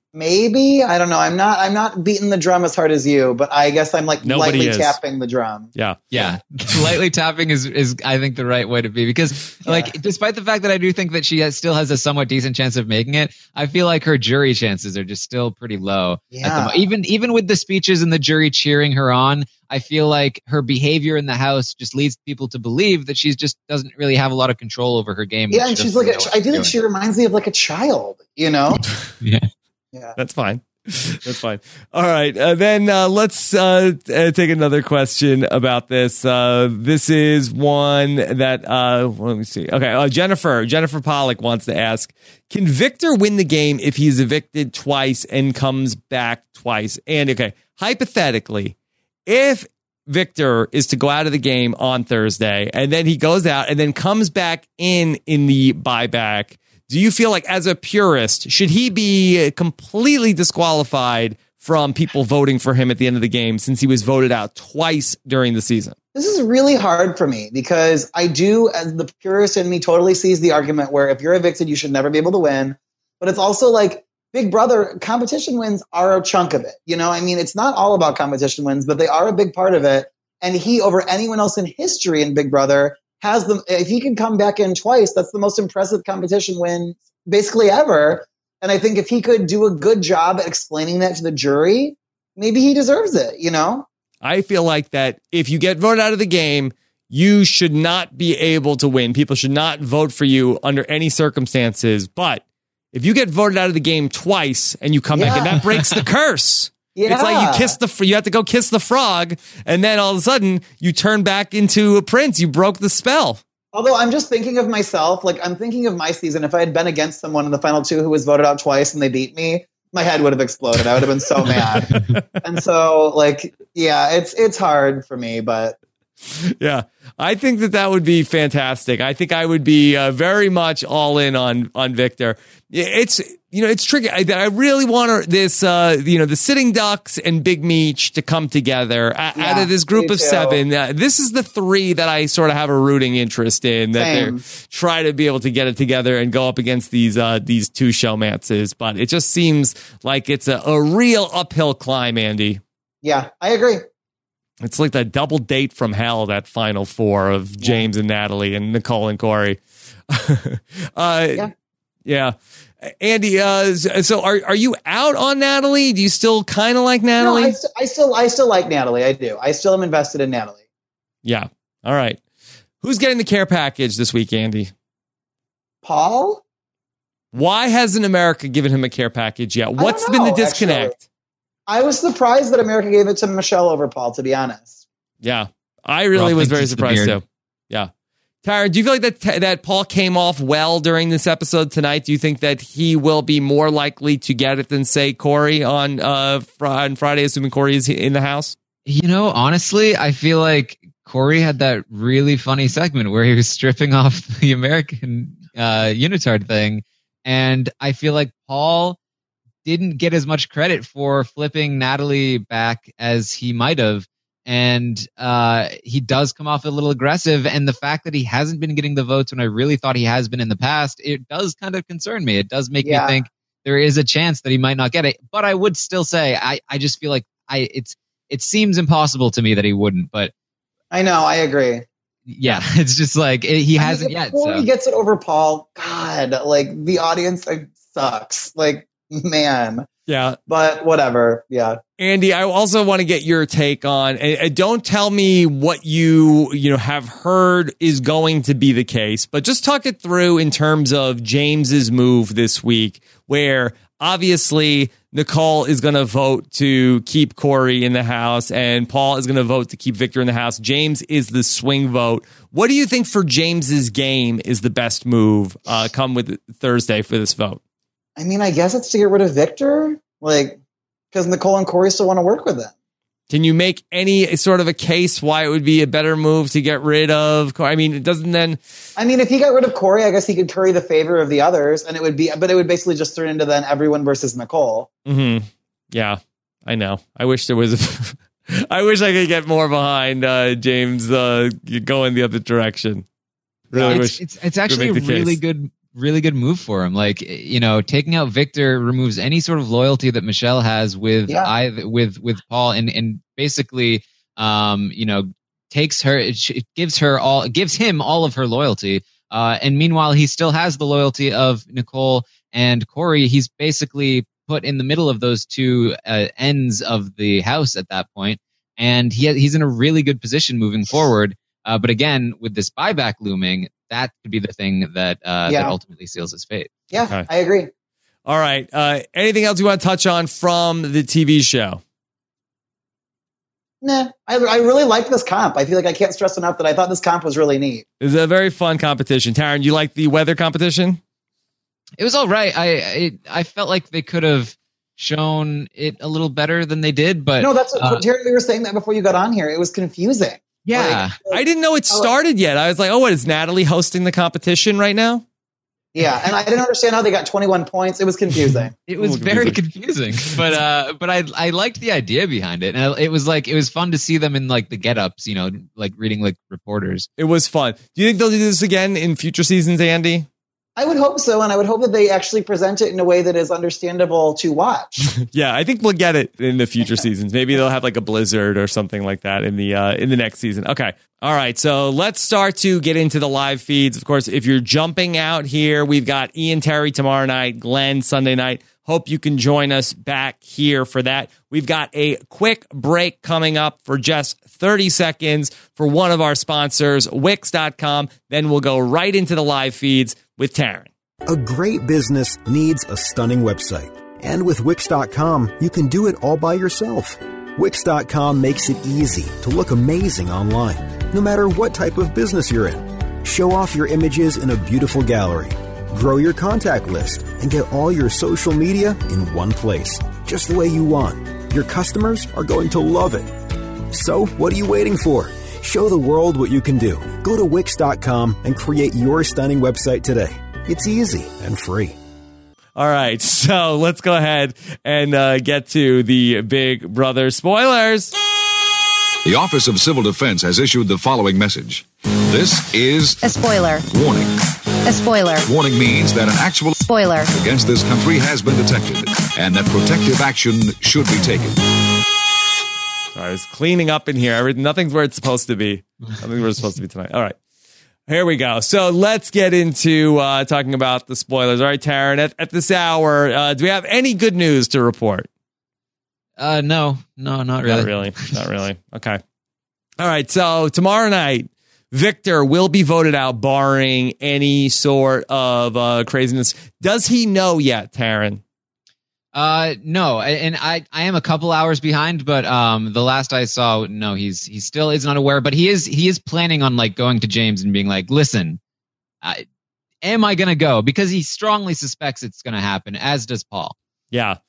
Maybe, I don't know. I'm not beating the drum as hard as you, but I guess I'm like Nobody lightly is. tapping the drum. Yeah. Lightly tapping is I think the right way to be, because like despite the fact that I do think that she still has a somewhat decent chance of making it, I feel like her jury chances are just still pretty low. Yeah. Even with the speeches and the jury cheering her on, I feel like her behavior in the house just leads people to believe that she just doesn't really have a lot of control over her game. Yeah, and she's like, I feel like she reminds me of like a child, you know? Yeah. Yeah. That's fine. That's fine. All right. Then let's take another question about this. This is one that, let me see. Okay. Jennifer Pollock wants to ask, can Victor win the game if he's evicted twice and comes back twice? And okay, hypothetically, if Victor is to go out of the game on Thursday and then he goes out and then comes back in the buyback, do you feel like as a purist, should he be completely disqualified from people voting for him at the end of the game since he was voted out twice during the season? This is really hard for me because I do, as the purist in me, totally sees the argument where if you're evicted, you should never be able to win. But it's also like Big Brother, competition wins are a chunk of it. You know, I mean, it's not all about competition wins, but they are a big part of it. And he, over anyone else in history in Big Brother, has them. If he can come back in twice, that's the most impressive competition win basically ever. And I think if he could do a good job at explaining that to the jury, maybe he deserves it, you know? I feel like that if you get voted out of the game, you should not be able to win. People should not vote for you under any circumstances. But if you get voted out of the game twice and you come back, and that breaks the curse. Yeah. It's like you have to go kiss the frog, and then all of a sudden you turn back into a prince. You broke the spell. Although I'm just thinking of myself, like I'm thinking of my season. If I had been against someone in the final two who was voted out twice and they beat me, my head would have exploded. I would have been so mad. And so, like, yeah, it's hard for me, but yeah, I think that would be fantastic. I think I would be very much all in on Victor. It's tricky. I really want this, the Sitting Ducks and Big Meech to come together out of this group of seven. This is the three that I sort of have a rooting interest in, that they try to be able to get it together and go up against these two showmances. But it just seems like it's a real uphill climb, Andy. Yeah, I agree. It's like that double date from hell, that final four of James and Natalie and Nicole and Corey. Yeah. Andy, so are you out on Natalie? Do you still kind of like Natalie? No, I still like Natalie. I do. I still am invested in Natalie. Yeah. All right. Who's getting the care package this week, Andy? Paul? Why hasn't America given him a care package yet? What's been the disconnect? Actually. I was surprised that America gave it to Michelle over Paul, to be honest. Yeah. I really was very surprised too. Yeah. Tara, do you feel like that Paul came off well during this episode tonight? Do you think that he will be more likely to get it than, say, Corey on Friday, assuming Corey is in the house? You know, honestly, I feel like Corey had that really funny segment where he was stripping off the American unitard thing. And I feel like Paul didn't get as much credit for flipping Natalie back as he might have. And he does come off a little aggressive. And the fact that he hasn't been getting the votes when I really thought he has been in the past, it does kind of concern me. It does make me think there is a chance that he might not get it. But I would still say, I just feel like it seems impossible to me that he wouldn't. But I know, I agree. Yeah, it's just like he hasn't yet. Before he gets it over Paul, God, like the audience sucks. Like, man. Yeah. But whatever. Yeah. Andy, I also want to get your take on, and don't tell me what you have heard is going to be the case, but just talk it through in terms of James's move this week, where obviously Nicole is going to vote to keep Corey in the house and Paul is going to vote to keep Victor in the house. James is the swing vote. What do you think for James's game is the best move come with Thursday for this vote? I mean, I guess it's to get rid of Victor, like, because Nicole and Corey still want to work with him. Can you make any sort of a case why it would be a better move to get rid of Corey? I mean, it doesn't then. I mean, if he got rid of Corey, I guess he could curry the favor of the others, and it would basically just turn into then everyone versus Nicole. Mm-hmm. Yeah, I know. I wish there was. I wish I could get more behind James going the other direction. Really wish it's actually a really good move for him. Like, you know, taking out Victor removes any sort of loyalty that Michelle has with with Paul, and basically, you know, takes her, it gives him all of her loyalty. And meanwhile, he still has the loyalty of Nicole and Corey. He's basically put in the middle of those two ends of the house at that point, and he's in a really good position moving forward. But again, with this buyback looming, that could be the thing that ultimately seals his fate. Yeah, okay. I agree. All right. Anything else you want to touch on from the TV show? Nah, I really like this comp. I feel like I can't stress enough that I thought this comp was really neat. It was a very fun competition. Taryn, you like the weather competition? It was all right. I felt like they could have shown it a little better than they did, but no, that's what Terry, we were saying that before you got on here. It was confusing. Yeah, I didn't know it started yet. I was like, oh, what, is Natalie hosting the competition right now? Yeah, and I didn't understand how they got 21 points. It was confusing. It was very confusing, but I liked the idea behind it, and it was fun to see them in like the get-ups, you know, like reading like reporters. It was fun. Do you think they'll do this again in future seasons, Andy? I would hope so, and I would hope that they actually present it in a way that is understandable to watch. Yeah, I think we'll get it in the future seasons. Maybe they'll have like a blizzard or something like that in the next season. Okay. All right, so let's start to get into the live feeds. Of course, if you're jumping out here, we've got Ian Terry tomorrow night, Glenn Sunday night. Hope you can join us back here for that. We've got a quick break coming up for just 30 seconds for one of our sponsors, Wix.com. Then we'll go right into the live feeds with Taryn. A great business needs a stunning website. And with Wix.com, you can do it all by yourself. Wix.com makes it easy to look amazing online, no matter what type of business you're in. Show off your images in a beautiful gallery. Grow your contact list and get all your social media in one place, just the way you want. Your customers are going to love it. So, what are you waiting for? Show the world what you can do. Go to Wix.com and create your stunning website today. It's easy and free. All right, so let's go ahead and get to the Big Brother spoilers. The Office of Civil Defense has issued the following message. This is a spoiler. Warning. A spoiler. Warning means that an actual spoiler against this country has been detected and that protective action should be taken. Sorry, I was cleaning up in here. Nothing's where it's supposed to be. Nothing's where it's supposed to be tonight. All right. Here we go. So let's get into talking about the spoilers. All right, Taryn, at this hour, do we have any good news to report? No, not really. Not really. Okay. All right. So tomorrow night, Victor will be voted out, barring any sort of craziness. Does he know yet, Taryn? No, and I am a couple hours behind, but the last I saw, no, he still is not aware, but he is planning on like going to James and being like, listen, am I gonna go? Because he strongly suspects it's gonna happen, as does Paul. Yeah.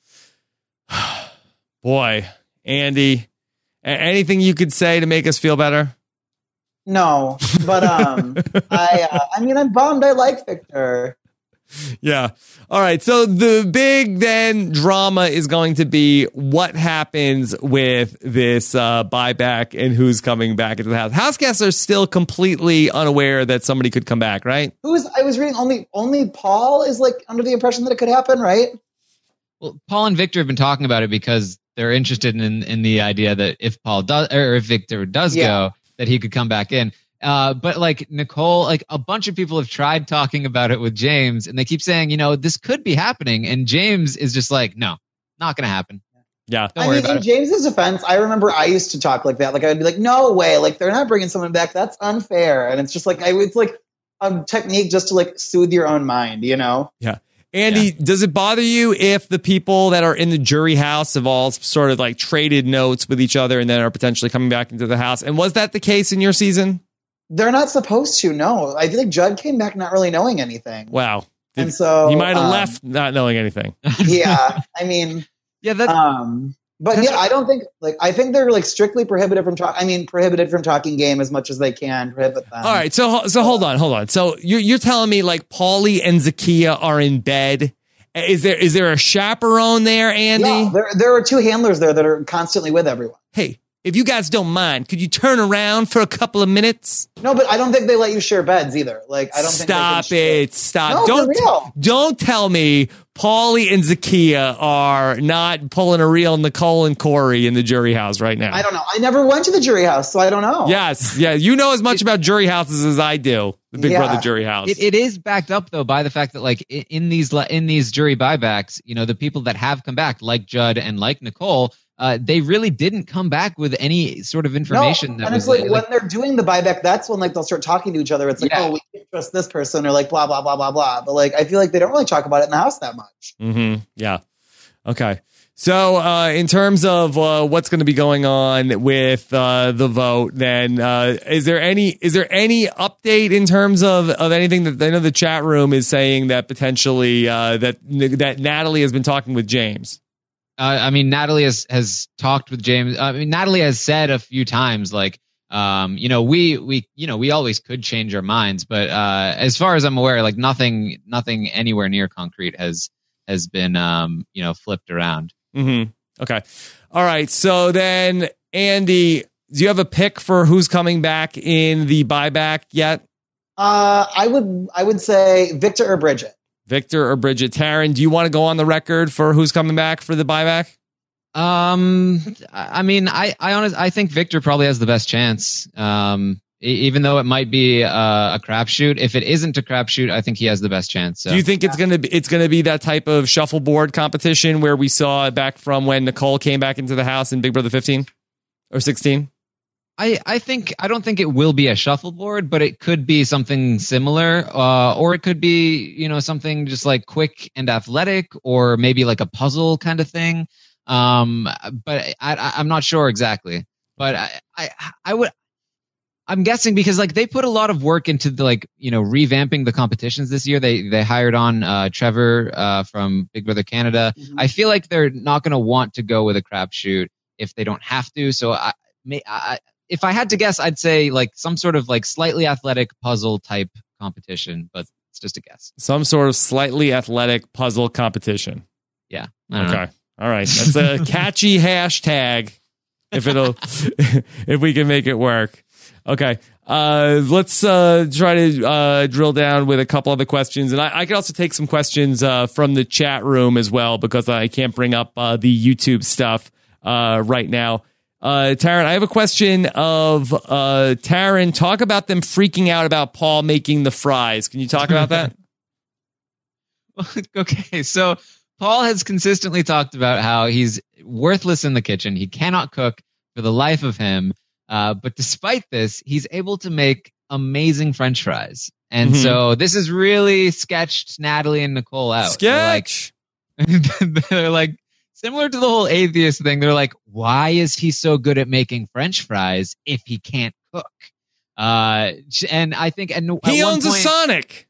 Boy, Andy, anything you could say to make us feel better? No, but I mean, I'm bummed. I like Victor. Yeah. All right. So the big then drama is going to be what happens with this buyback and who's coming back into the house. House guests are still completely unaware that somebody could come back, right? I was reading only Paul is like under the impression that it could happen, right? Well, Paul and Victor have been talking about it because they're interested in the idea that if Paul does or if Victor does go, that he could come back in. But like Nicole, like a bunch of people have tried talking about it with James, and they keep saying, you know, this could be happening, and James is just like, no, not going to happen. Yeah, don't worry about it. In James's defense, I remember I used to talk like that. Like I'd be like, no way, like they're not bringing someone back. That's unfair, and it's just like it's like a technique just to like soothe your own mind, you know? Yeah. Andy, does it bother you if the people that are in the jury house have all sort of like traded notes with each other and then are potentially coming back into the house? And was that the case in your season? They're not supposed to, no. I think Judd came back not really knowing anything. Wow. And so he might have left not knowing anything. Yeah. I mean, but yeah, I don't think I think they're like strictly prohibited from talking game as much as they can prohibit them. All right. So hold on. So you're telling me like Paulie and Zakiya are in bed. Is there a chaperone there, Andy? Yeah, there are two handlers there that are constantly with everyone. Hey, if you guys don't mind, could you turn around for a couple of minutes? No, but I don't think they let you share beds either. Like, I don't Stop think they can Stop. No, for real. Don't tell me Paulie and Zakiya are not pulling a real Nicole and Corey in the jury house right now. I don't know. I never went to the jury house, so I don't know. Yes. Yeah. You know as much about jury houses as I do. The Big Brother jury house. It is backed up though by the fact that like in these jury buybacks, you know, the people that have come back, like Judd and like Nicole, they really didn't come back with any sort of information. No, and it's like when they're doing the buyback, that's when like they'll start talking to each other. It's like, oh, we can't trust this person, or like blah blah blah blah blah. But like, I feel like they don't really talk about it in the house that much. Mm-hmm. Yeah. Okay. So in terms of what's going to be going on with the vote, then is there any update in terms of anything that I know the chat room is saying that potentially that Natalie has been talking with James? I mean, Natalie has talked with James. I mean, Natalie has said a few times, like, you know, we always could change our minds, but as far as I'm aware, like nothing anywhere near concrete has been, you know, flipped around. Mm-hmm. Okay. All right. So then, Andy, do you have a pick for who's coming back in the buyback yet? I would say Victor or Bridget. Victor or Bridget. Taryn, do you want to go on the record for who's coming back for the buyback? I mean, I think Victor probably has the best chance. Even though it might be a crapshoot, if it isn't a crapshoot, I think he has the best chance. So. Do you think it's gonna be that type of shuffleboard competition where we saw back from when Nicole came back into the house in Big Brother 15 or 16? I don't think it will be a shuffleboard, but it could be something similar, or it could be, you know, something just like quick and athletic, or maybe like a puzzle kind of thing. But I'm not sure exactly. But I'm guessing because like they put a lot of work into the, like, you know, revamping the competitions this year. They hired on Trevor from Big Brother Canada. Mm-hmm. I feel like they're not going to want to go with a crapshoot if they don't have to. So if I had to guess, I'd say like some sort of like slightly athletic puzzle type competition, but it's just a guess. Some sort of slightly athletic puzzle competition. Yeah. Okay. All right. That's a catchy hashtag. If we can make it work. Okay. Let's try to drill down with a couple other questions. And I could also take some questions from the chat room as well, because I can't bring up the YouTube stuff right now. Taryn, I have a question of Taryn. Talk about them freaking out about Paul making the fries. Can you talk about that? Okay, so Paul has consistently talked about how he's worthless in the kitchen. He cannot cook for the life of him. But despite this, he's able to make amazing French fries. And so this has really sketched Natalie and Nicole out. Sketch! They're like, similar to the whole atheist thing, they're like, why is he so good at making French fries if he can't cook? And I think he owns a Sonic.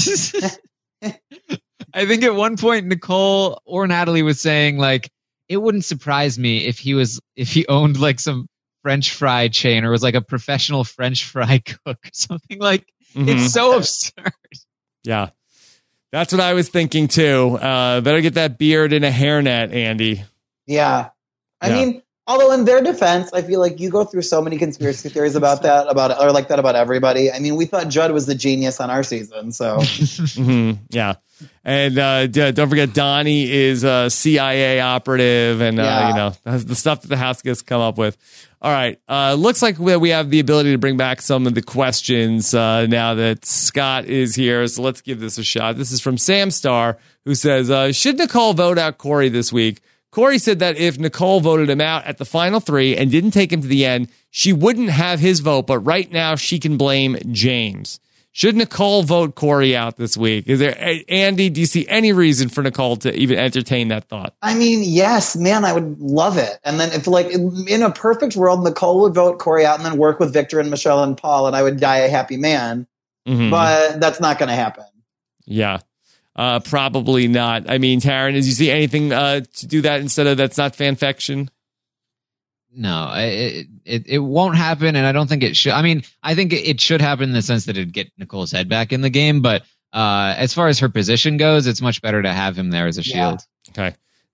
I think at one point Nicole or Natalie was saying like, it wouldn't surprise me if he owned like some French fry chain or was like a professional French fry cook or something. Like, it's so absurd. Yeah. That's what I was thinking too. Better get that beard in a hairnet, Andy. Yeah. I mean, although in their defense, I feel like you go through so many conspiracy theories about everybody. I mean, we thought Judd was the genius on our season, so. Yeah. And don't forget, Donnie is a CIA operative, and you know, the stuff that the house gets come up with. All right. Looks like we have the ability to bring back some of the questions now that Scott is here. So let's give this a shot. This is from Sam Star, who says, should Nicole vote out Corey this week? Corey said that if Nicole voted him out at the final three and didn't take him to the end, she wouldn't have his vote. But right now, she can blame James. Should Nicole vote Corey out this week? Is there, Andy, do you see any reason for Nicole to even entertain that thought? I mean, yes, man, I would love it. And then if like in a perfect world, Nicole would vote Corey out and then work with Victor and Michelle and Paul, and I would die a happy man. But that's not going to happen. Yeah. Probably not. I mean, Taryn, did you see anything to do that instead of that's not fanfiction? No, it won't happen, and I don't think it should. I mean, I think it should happen in the sense that it'd get Nicole's head back in the game, but as far as her position goes, it's much better to have him there as a shield. Okay.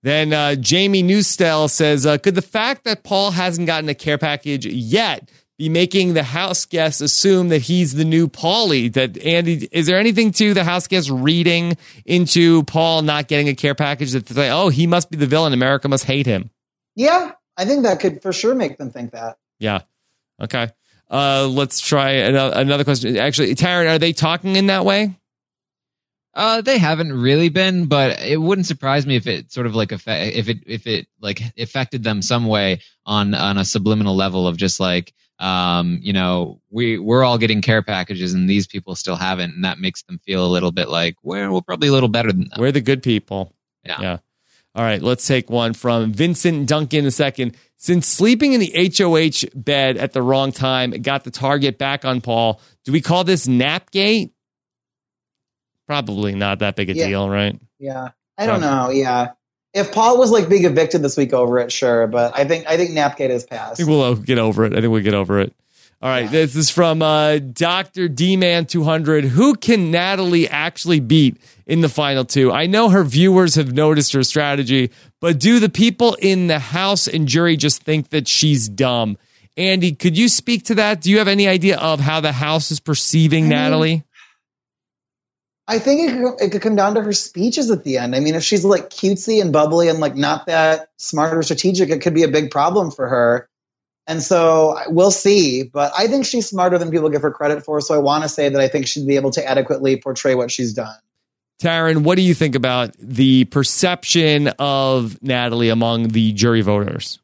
Then Jamie Newstell says, could the fact that Paul hasn't gotten a care package yet be making the house guests assume that he's the new Paulie? That Andy, is there anything to the house guests reading into Paul not getting a care package that say, oh, he must be the villain, America must hate him? Yeah, I think that could for sure make them think that. Yeah. Okay. Let's try another question. Actually, Taryn, are they talking in that way? They haven't really been, but it wouldn't surprise me if it sort of like if it like affected them some way on a subliminal level of just like, we're all getting care packages and these people still haven't, and that makes them feel a little bit like we're probably a little better than them. We're the good people. Yeah. All right, let's take one from Vincent Duncan II. Since sleeping in the HOH bed at the wrong time got the target back on Paul, do we call this Napgate? Probably not that big a deal, right? Yeah. I don't know. Yeah. If Paul was like being evicted this week over it, sure. But I think Napgate is passed. I think we'll get over it. All right. Yeah. This is from Dr. D-Man 200. Who can Natalie actually beat in the final two? I know her viewers have noticed her strategy, but do the people in the house and jury just think that she's dumb? Andy, could you speak to that? Do you have any idea of how the house is perceiving Natalie? I think it could come down to her speeches at the end. I mean, if she's like cutesy and bubbly and like not that smart or strategic, it could be a big problem for her. And so we'll see. But I think she's smarter than people give her credit for. So I want to say that I think she'd be able to adequately portray what she's done. Taryn, what do you think about the perception of Natalie among the jury voters?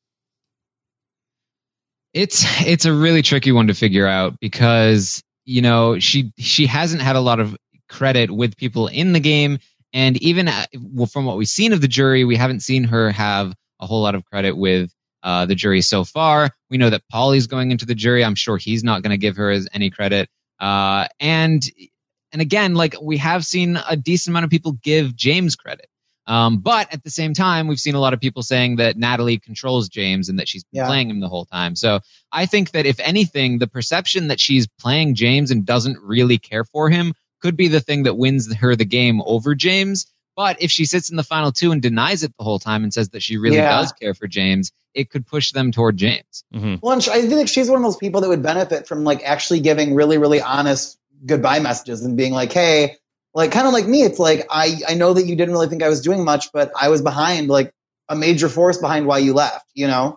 It's a really tricky one to figure out because, she hasn't had a lot of credit with people in the game, and even from what we've seen of the jury, we haven't seen her have a whole lot of credit with the jury so far. We know that Paulie's going into the jury. I'm sure he's not going to give her any credit. And again, like we have seen a decent amount of people give James credit. But at the same time, we've seen a lot of people saying that Natalie controls James and that she's been playing him the whole time. So I think that if anything, the perception that she's playing James and doesn't really care for him could be the thing that wins her the game over James. But if she sits in the final two and denies it the whole time and says that she really does care for James, it could push them toward James. Mm-hmm. Well, and I think she's one of those people that would benefit from like actually giving really, really honest goodbye messages and being like, hey, like kind of like me. It's like, I know that you didn't really think I was doing much, but I was behind like a major force behind why you left, Yeah.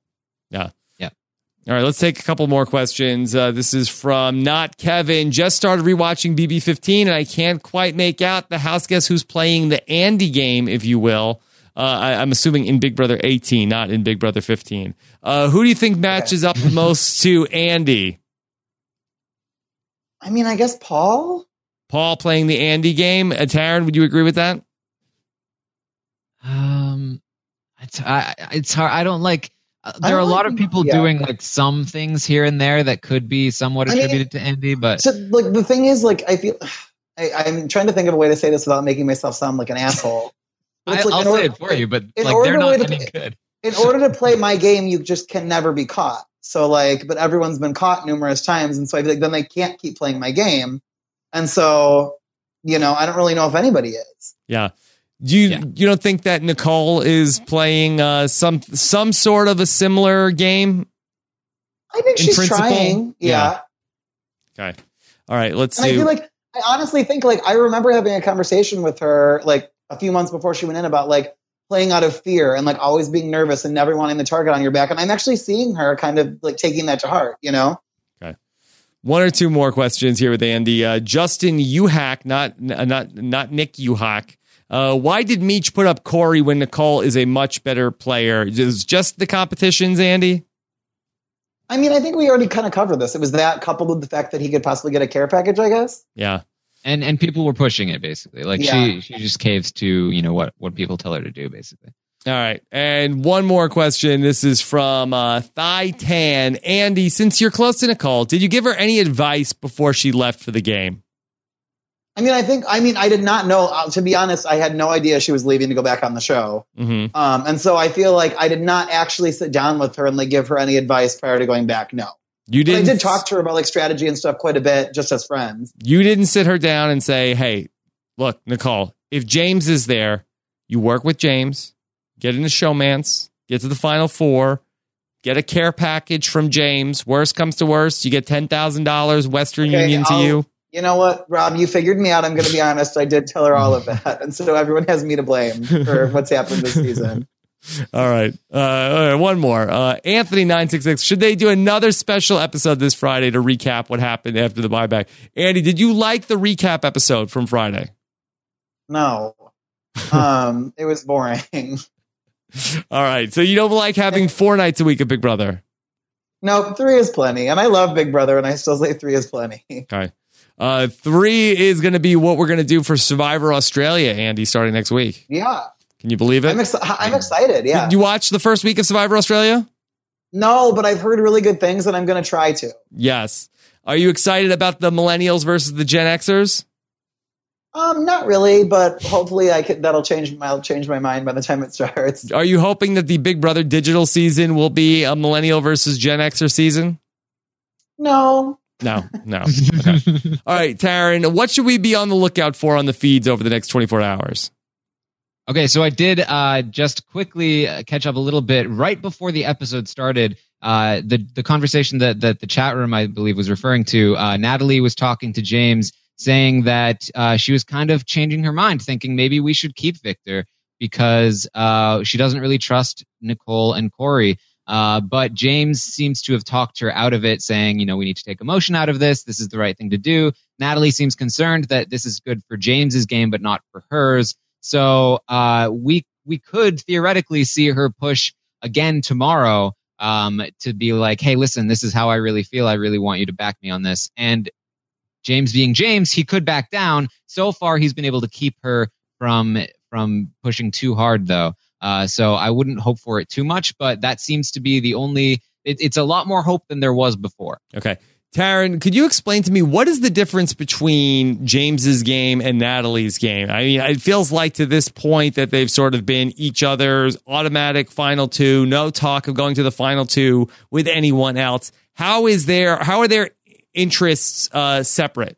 All right, let's take a couple more questions. This is from Not Kevin. Just started rewatching BB15, and I can't quite make out the house guest who's playing the Andy game, if you will. I'm assuming in Big Brother 18, not in Big Brother 15. Who do you think matches up the most to Andy? I mean, I guess Paul. Paul playing the Andy game. Taryn, would you agree with that? It's hard. I don't like. There are a lot of people doing like some things here and there that could be somewhat attributed to Andy, but so, like the thing is, like I feel I'm trying to think of a way to say this without making myself sound like an asshole. I'll say it for you, but like they're not any good. In order to play my game, you just can never be caught. So like, but everyone's been caught numerous times, and so I feel like then they can't keep playing my game, and so I don't really know if anybody is. Yeah. You don't think that Nicole is playing some sort of a similar game? I think she's trying. Yeah. Okay. All right. Let's see. I feel like I honestly think like I remember having a conversation with her like a few months before she went in about like playing out of fear and like always being nervous and never wanting the target on your back. And I'm actually seeing her kind of like taking that to heart. Okay. One or two more questions here with Andy. Justin Uhak, not Nick Uhak. Why did Meech put up Corey when Nicole is a much better player? Is just the competitions, Andy? I mean, I think we already kind of covered this. It was that coupled with the fact that he could possibly get a care package, I guess. Yeah. And people were pushing it, basically. Like, she just caves to, what people tell her to do, basically. All right. And one more question. This is from Thigh Tan. Andy, since you're close to Nicole, did you give her any advice before she left for the game? I did not know, to be honest, I had no idea she was leaving to go back on the show. Mm-hmm. And so I feel like I did not actually sit down with her and like give her any advice prior to going back. No. You didn't. But I did talk to her about like strategy and stuff quite a bit, just as friends. You didn't sit her down and say, hey, look, Nicole, if James is there, You work with James, get into Showmance, get to the Final Four, get a care package from James. Worst comes to worst, you get $10,000 Western Union to you. You know what, Rob? You figured me out. I'm going to be honest. I did tell her all of that. And so everyone has me to blame for what's happened this season. All right. One more. Anthony966. Should they do another special episode this Friday to recap what happened after the buyback? Andy, did you like the recap episode from Friday? No. It was boring. All right. So you don't like having 4 nights a week of Big Brother? No, 3 is plenty. And I love Big Brother, and I still say 3 is plenty. Okay. 3 is going to be what we're going to do for Survivor Australia, Andy, starting next week. Yeah. Can you believe it? I'm excited, yeah. Did you watch the first week of Survivor Australia? No, but I've heard really good things, and I'm going to try to. Yes. Are you excited about the millennials versus the Gen Xers? Not really, but hopefully that'll change my mind by the time it starts. Are you hoping that the Big Brother digital season will be a millennial versus Gen Xer season? No. Okay. All right, Taryn, what should we be on the lookout for on the feeds over the next 24 hours? Okay, so I did just quickly catch up a little bit right before the episode started. The conversation that the chat room, I believe, was referring to, Natalie was talking to James, saying that she was kind of changing her mind, thinking maybe we should keep Victor because she doesn't really trust Nicole and Corey. But James seems to have talked her out of it, saying, we need to take emotion out of this. This is the right thing to do. Natalie seems concerned that this is good for James's game, but not for hers. So we could theoretically see her push again tomorrow to be like, hey, listen, this is how I really feel. I really want you to back me on this. And James being James, he could back down. So far, he's been able to keep her from pushing too hard, though. So I wouldn't hope for it too much, but that seems to be the only... It's a lot more hope than there was before. Okay. Taryn, could you explain to me what is the difference between James's game and Natalie's game? I mean, it feels like to this point that they've sort of been each other's automatic final 2, no talk of going to the final 2 with anyone else. How are their interests separate?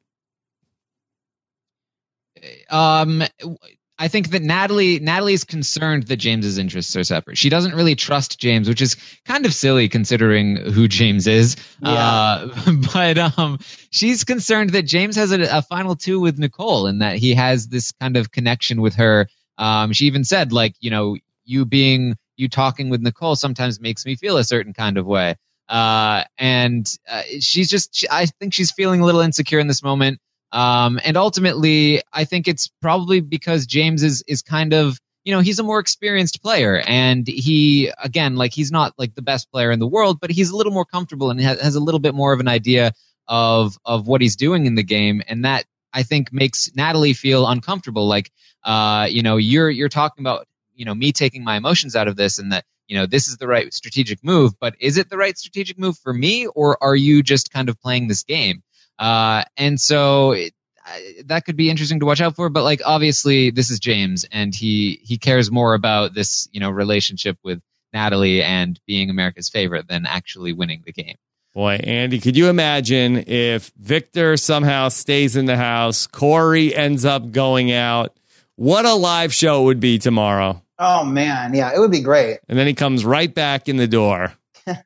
I think that Natalie's concerned that James's interests are separate. She doesn't really trust James, which is kind of silly considering who James is. Yeah. But she's concerned that James has a final 2 with Nicole and that he has this kind of connection with her. She even said, like, you talking with Nicole sometimes makes me feel a certain kind of way. And I think she's feeling a little insecure in this moment. And ultimately, I think it's probably because James is kind of, he's a more experienced player, and he, again, like, he's not like the best player in the world, but he's a little more comfortable and has a little bit more of an idea of what he's doing in the game. And that, I think, makes Natalie feel uncomfortable. Like, you're talking about, me taking my emotions out of this and that, this is the right strategic move, but is it the right strategic move for me, or are you just kind of playing this game? And so that could be interesting to watch out for. But, like, obviously this is James, and he cares more about this, relationship with Natalie and being America's favorite than actually winning the game. Boy, Andy, could you imagine if Victor somehow stays in the house, Corey ends up going out? What a live show it would be tomorrow. Oh, man. Yeah, it would be great. And then he comes right back in the door.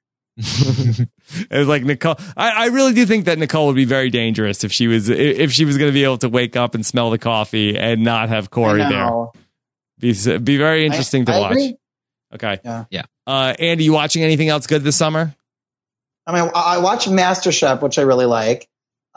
It's like Nicole. I really do think that Nicole would be very dangerous if she was going to be able to wake up and smell the coffee and not have Corey there. Be very interesting to watch. Agree. Okay. Yeah. Andy, you watching anything else good this summer? I mean, I watch MasterChef, which I really like.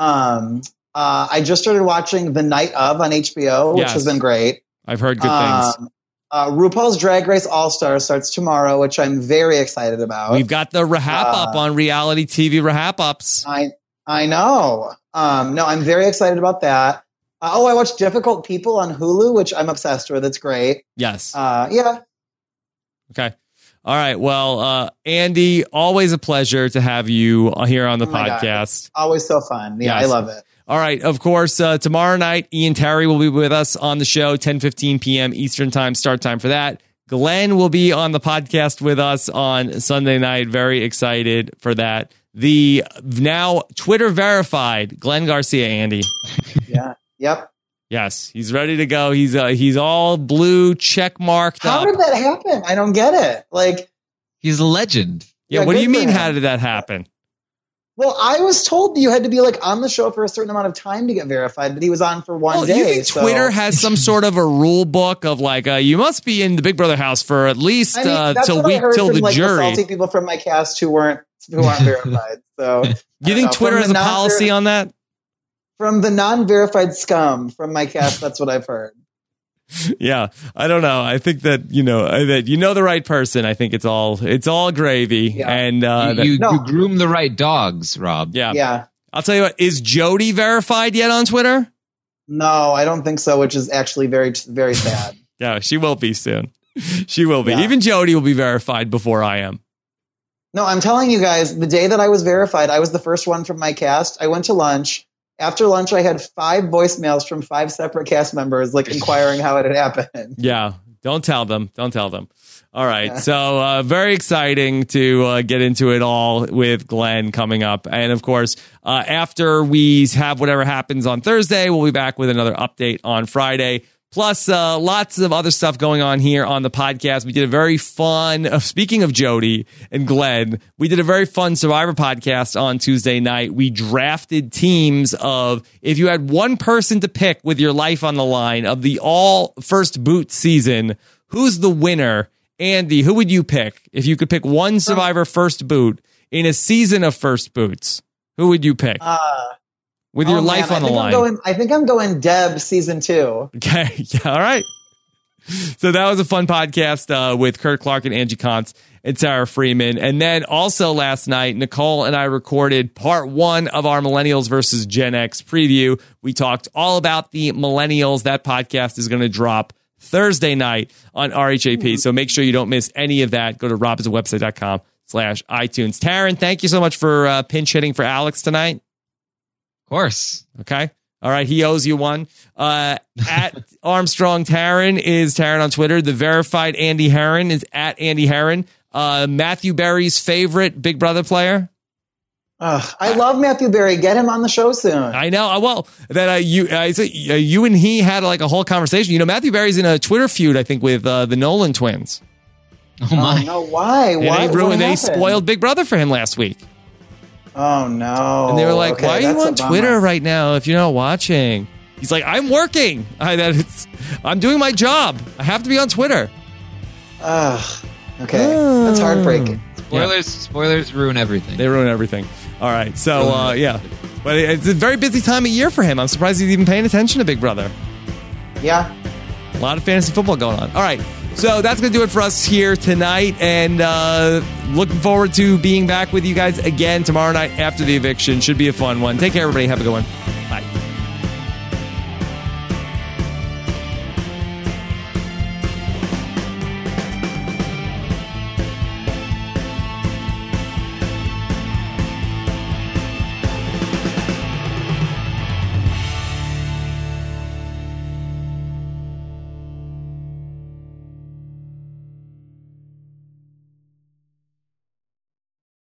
I just started watching The Night Of on HBO, which has been great. I've heard good things. RuPaul's Drag Race All-Star starts tomorrow, which I'm very excited about. We've got the Rahap Up on reality TV Rahap Ups. I know. No, I'm very excited about that. I watched Difficult People on Hulu, which I'm obsessed with. It's great. Yes. Yeah. Okay. All right. Well, Andy, always a pleasure to have you here on the podcast. Always so fun. Yeah, yes. I love it. All right. Of course, tomorrow night, Ian Terry will be with us on the show, 10:15 p.m. Eastern time, start time for that. Glenn will be on the podcast with us on Sunday night. Very excited for that. The now Twitter verified Glenn Garcia, Andy. Yeah. Yep. Yes, he's ready to go. He's all blue, check marked up. How did that happen? I don't get it. Like, He's a legend. Yeah, Yeah, what do good you for mean? him. How did that happen? well, I was told you had to be like on the show for a certain amount of time to get verified, but he was on for one day. You think so- Twitter has some sort of a rule book of like you must be in the Big Brother house for at least I mean, that's till what I heard till from, the like, jury. The salty people from my cast who aren't verified. So, Do you think Twitter has a policy on that? From the non-verified scum from my cast, that's what I've heard. Yeah, I don't know. I think that that the right person. I think it's all gravy, Yeah. and You No. groom the right dogs, Rob. yeah. Yeah. I'll tell you what. Is Jody verified yet on Twitter? No, I don't think so, which is actually very, very sad. Yeah, she will be soon. She will be. Yeah. Even Jody will be verified before I am. No, I'm telling you guys, the day that I was verified, I was the first one from my cast. I went to lunch. After lunch, I had 5 voicemails from 5 separate cast members, like inquiring how it had happened. Yeah, don't tell them. Don't tell them. All right, Yeah. so very exciting to get into it all with Glenn coming up. And of course, after we have whatever happens on Thursday, we'll be back with another update on Friday. Plus, lots of other stuff going on here on the podcast. We did a very fun, speaking of Jody and Glenn, we did a very fun Survivor podcast on Tuesday night. We drafted teams of, if you had one person to pick with your life on the line of the all first boot season, who's the winner? Andy, who would you pick? If you could pick one Survivor first boot in a season of first boots, who would you pick? With your life on the line. I think I'm going Deb season 2. Okay. Yeah. All right. So that was a fun podcast with Kurt Clark and Angie Kantz and Sarah Freeman. And then also last night, Nicole and I recorded part 1 of our Millennials versus Gen X preview. We talked all about the Millennials. That podcast is going to drop Thursday night on RHAP. So make sure you don't miss any of that. Go to robhasawebsite.com/iTunes. Taryn, thank you so much for pinch hitting for Alex tonight. Of course. Okay. All right. He owes you one. At Armstrong Taryn is Taryn on Twitter. The verified Andy Herron is at Andy Herron. Matthew Berry's favorite Big Brother player. I love Matthew Berry. Get him on the show soon. I know. Well, that you and he had like a whole conversation. You know, Matthew Berry's in a Twitter feud, I think, with the Nolan twins. Oh my! No, why? And Why? they spoiled Big Brother for him last week. Oh no! And they were like, Okay, "Why are you that's a on bummer. Twitter right now if you're not watching?" He's like, "I'm working. I'm doing my job. I have to be on Twitter." Okay, that's heartbreaking. Spoilers ruin everything. They ruin everything. All right, so yeah, but it's a very busy time of year for him. I'm surprised he's even paying attention to Big Brother. Yeah. A lot of fantasy football going on. All right. So that's going to do it for us here tonight. And looking forward to being back with you guys again tomorrow night after the eviction. Should be a fun one. Take care, everybody. Have a good one.